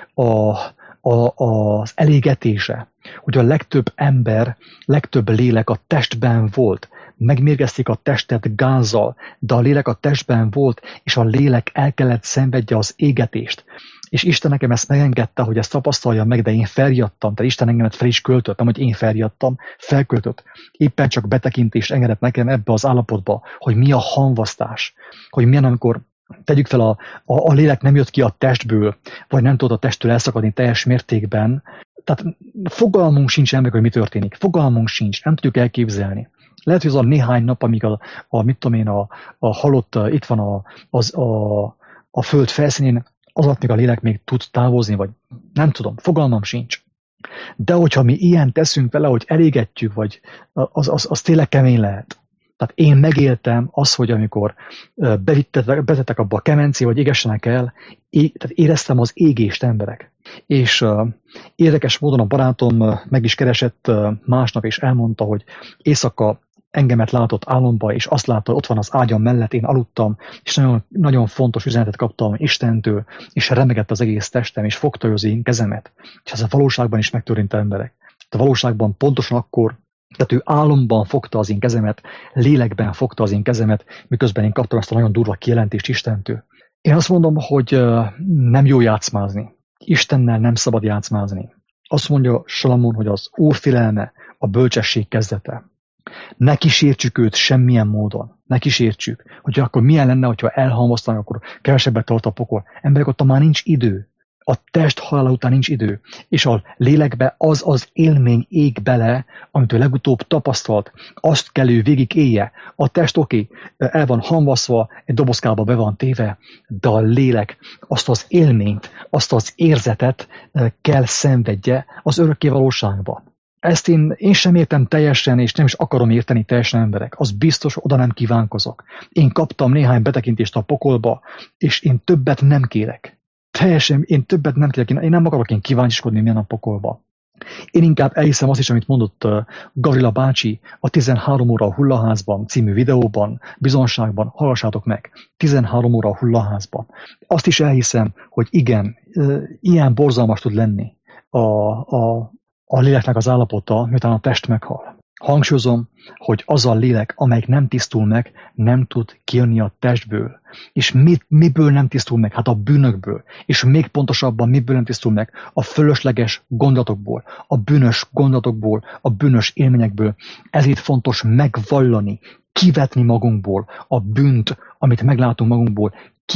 az elégetése, hogy a legtöbb ember, legtöbb lélek a testben volt. Megmérgezték a testet gázzal, de a lélek a testben volt, és a lélek el kellett szenvedje az égetést. És Isten nekem ezt megengedte, hogy ezt tapasztalja meg, de én felriadtam, tehát Isten engemet fel is költött, nem, hogy én felriadtam, felköltött. Éppen csak betekintést engedett nekem ebbe az állapotba, hogy mi a hamvasztás, hogy milyen, amikor tegyük fel, a lélek nem jött ki a testből, vagy nem tudott a testtől elszakadni teljes mértékben. Tehát fogalmunk sincs ennek, hogy mi történik. Fogalmunk sincs, nem tudjuk elképzelni. Lehet, hogy az a néhány nap, amíg mit tudom én, a halott itt van a föld felszínén, az alatt még a lélek még tud távozni, vagy nem tudom, fogalmam sincs. De hogyha mi ilyen teszünk vele, hogy elégetjük, vagy az tényleg kemény lehet. Tehát én megéltem azt, hogy amikor betettek abba a kemencé, vagy égessenek el, tehát éreztem az égést, emberek. És érdekes módon a barátom meg is keresett másnap, és elmondta, hogy éjszaka engemet látott álomba, és azt látta, hogy ott van az ágyam mellett, én aludtam, és nagyon, nagyon fontos üzenetet kaptam Istentől, és remegett az egész testem, és fogta az én kezemet. És ez a valóságban is megtörtént, emberek. A valóságban pontosan akkor, tehát ő álomban fogta az én kezemet, lélekben fogta az én kezemet, miközben én kaptam ezt a nagyon durva kijelentést Istentől. Én azt mondom, hogy nem jó játszmázni. Istennel nem szabad játszmázni. Azt mondja Salamon, hogy az Úr félelme a bölcsesség kezdete. Ne kísértsük őt semmilyen módon. Ne kísértsük. Hogy akkor milyen lenne, hogyha elhalmoztanak, akkor kevesebbet tart a pokol. Emberek, ott már nincs idő. A test halála után nincs idő. És a lélekbe az élmény ég bele, amit ő legutóbb tapasztalt. Azt kell ő végig élje. A test el van hamvaszva, egy dobozkába be van téve, de a lélek azt az élményt, azt az érzetet kell szenvedje az örökké valóságban. Ezt én sem értem teljesen, és nem is akarom érteni teljesen, emberek. Az biztos, oda nem kívánkozok. Én kaptam néhány betekintést a pokolba, és én többet nem kérek. Teljesen, én többet nem kérek. Én nem akarok kíváncsiskodni milyen a pokolba. Én inkább elhiszem azt is, amit mondott Gavrila bácsi a 13 óra a hullaházban című videóban, bizonságban, hallgassátok meg, 13 óra a hullaházban. Azt is elhiszem, hogy igen, ilyen borzalmas tud lenni a léleknek az állapota, miután a test meghal. Hangsúlyozom, hogy az a lélek, amelyik nem tisztul meg, nem tud kijönni a testből. És miből nem tisztul meg? Hát a bűnökből. És még pontosabban miből nem tisztul meg? A fölösleges gondolatokból, a bűnös gondolatokból, a bűnös élményekből. Ezért fontos megvallani, kivetni magunkból a bűnt, amit meglátunk magunkból,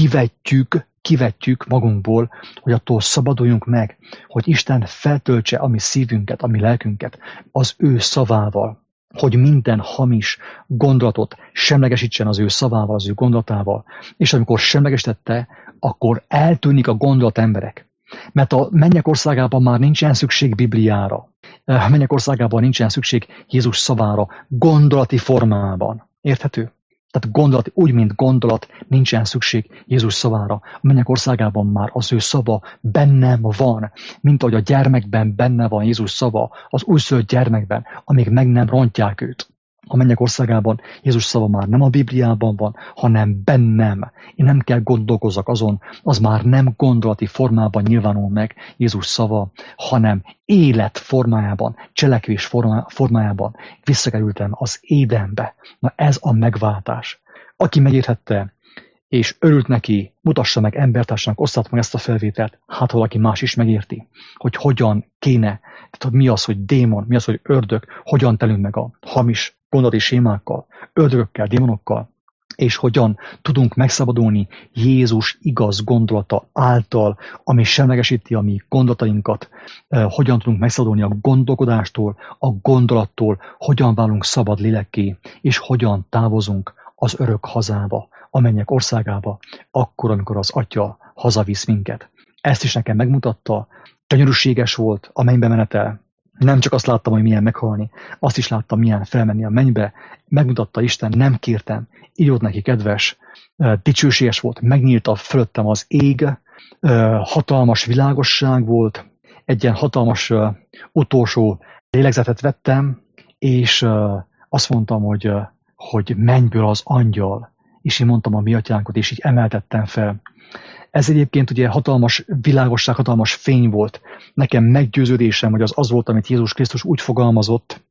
kivetjük magunkból, hogy attól szabaduljunk meg, hogy Isten feltöltse a mi szívünket, a mi lelkünket az ő szavával, hogy minden hamis gondolatot semlegesítsen az ő szavával, az ő gondolatával, és amikor semlegesítette, akkor eltűnik a gondolat, emberek. Mert a mennyek országában már nincsen szükség Bibliára. A mennyek országában nincsen szükség Jézus szavára, gondolati formában. Érthető? Tehát úgy, mint gondolat, nincsen szükség Jézus szavára. A mennyek országában már az ő szava bennem van, mint ahogy a gyermekben benne van Jézus szava, az újszülött gyermekben, amíg meg nem rontják őt. A mennyek országában Jézus szava már nem a Bibliában van, hanem bennem. Én nem kell gondolkozzak azon, az már nem gondolati formában nyilvánul meg Jézus szava, hanem élet formájában, cselekvés formájában visszakerültem az Édenbe. Na ez a megváltás. Aki megérthette, és örült neki, mutassa meg embertársának, osszát meg ezt a felvételt, hát valaki más is megérti, hogy hogyan kéne, tehát mi az, hogy démon, mi az, hogy ördög, hogyan telünk meg a hamis gondolati sémákkal, ördögökkel, démonokkal, és hogyan tudunk megszabadulni Jézus igaz gondolata által, ami semlegesíti a mi gondolatainkat, hogyan tudunk megszabadulni a gondolkodástól, a gondolattól, hogyan válunk szabad lélekké, és hogyan távozunk az örök hazába, a mennyek országába, akkor, amikor az Atya hazavisz minket. Ezt is nekem megmutatta, gyönyörűséges volt a mennybe menetel. Nem csak azt láttam, hogy milyen meghalni, azt is láttam, milyen felmenni a mennybe. Megmutatta Isten, nem kértem, így volt neki kedves, dicsőséges volt, megnyílt fölöttem az ég, hatalmas világosság volt, egy ilyen hatalmas utolsó lélegzetet vettem, és azt mondtam, hogy mennyből az angyal, és én mondtam a mi atyánkot, és így emeltettem fel. Ez egyébként ugye hatalmas világosság, hatalmas fény volt. Nekem meggyőződésem, hogy az volt, amit Jézus Krisztus úgy fogalmazott,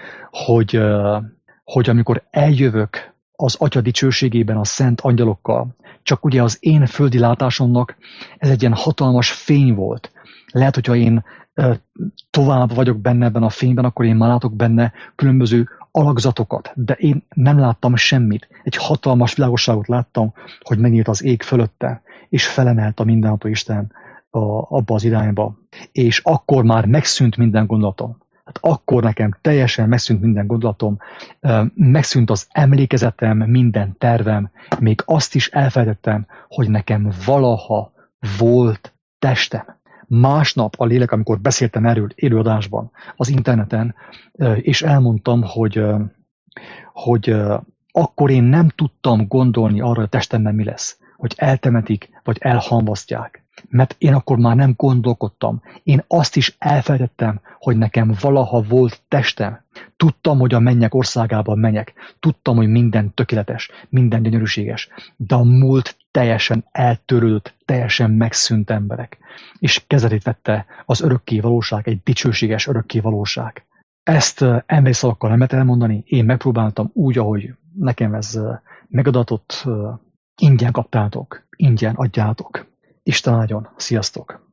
hogy amikor eljövök az Atya dicsőségében a szent angyalokkal, csak ugye az én földi látásomnak ez egy ilyen hatalmas fény volt. Lehet, hogyha én tovább vagyok benne ebben a fényben, akkor én már látok benne különböző alakzatokat, de én nem láttam semmit. Egy hatalmas világosságot láttam, hogy megnyílt az ég fölötte, és felemelt a mindenható Isten abba az irányba. És akkor már megszűnt minden gondolatom. Hát akkor nekem teljesen megszűnt minden gondolatom, megszűnt az emlékezetem, minden tervem, még azt is elfelejtettem, hogy nekem valaha volt testem. Másnap a lélek, amikor beszéltem erről élőadásban, az interneten, és elmondtam, hogy akkor én nem tudtam gondolni arra, hogy a testemben mi lesz, hogy eltemetik, vagy elhamvasztják. Mert én akkor már nem gondolkodtam. Én azt is elfelejtettem, hogy nekem valaha volt testem. Tudtam, hogy a mennyek országában menjek. Tudtam, hogy minden tökéletes, minden gyönyörűséges. De a múlt teljesen eltörődött, teljesen megszűnt emberek. És kezelét vette az örökké valóság, egy dicsőséges örökké valóság. Ezt emberi szavakkal nem lehet elmondani. Én megpróbáltam úgy, ahogy nekem ez megadatott, ingyen kaptátok, ingyen adjátok. Isten áldjon, sziasztok!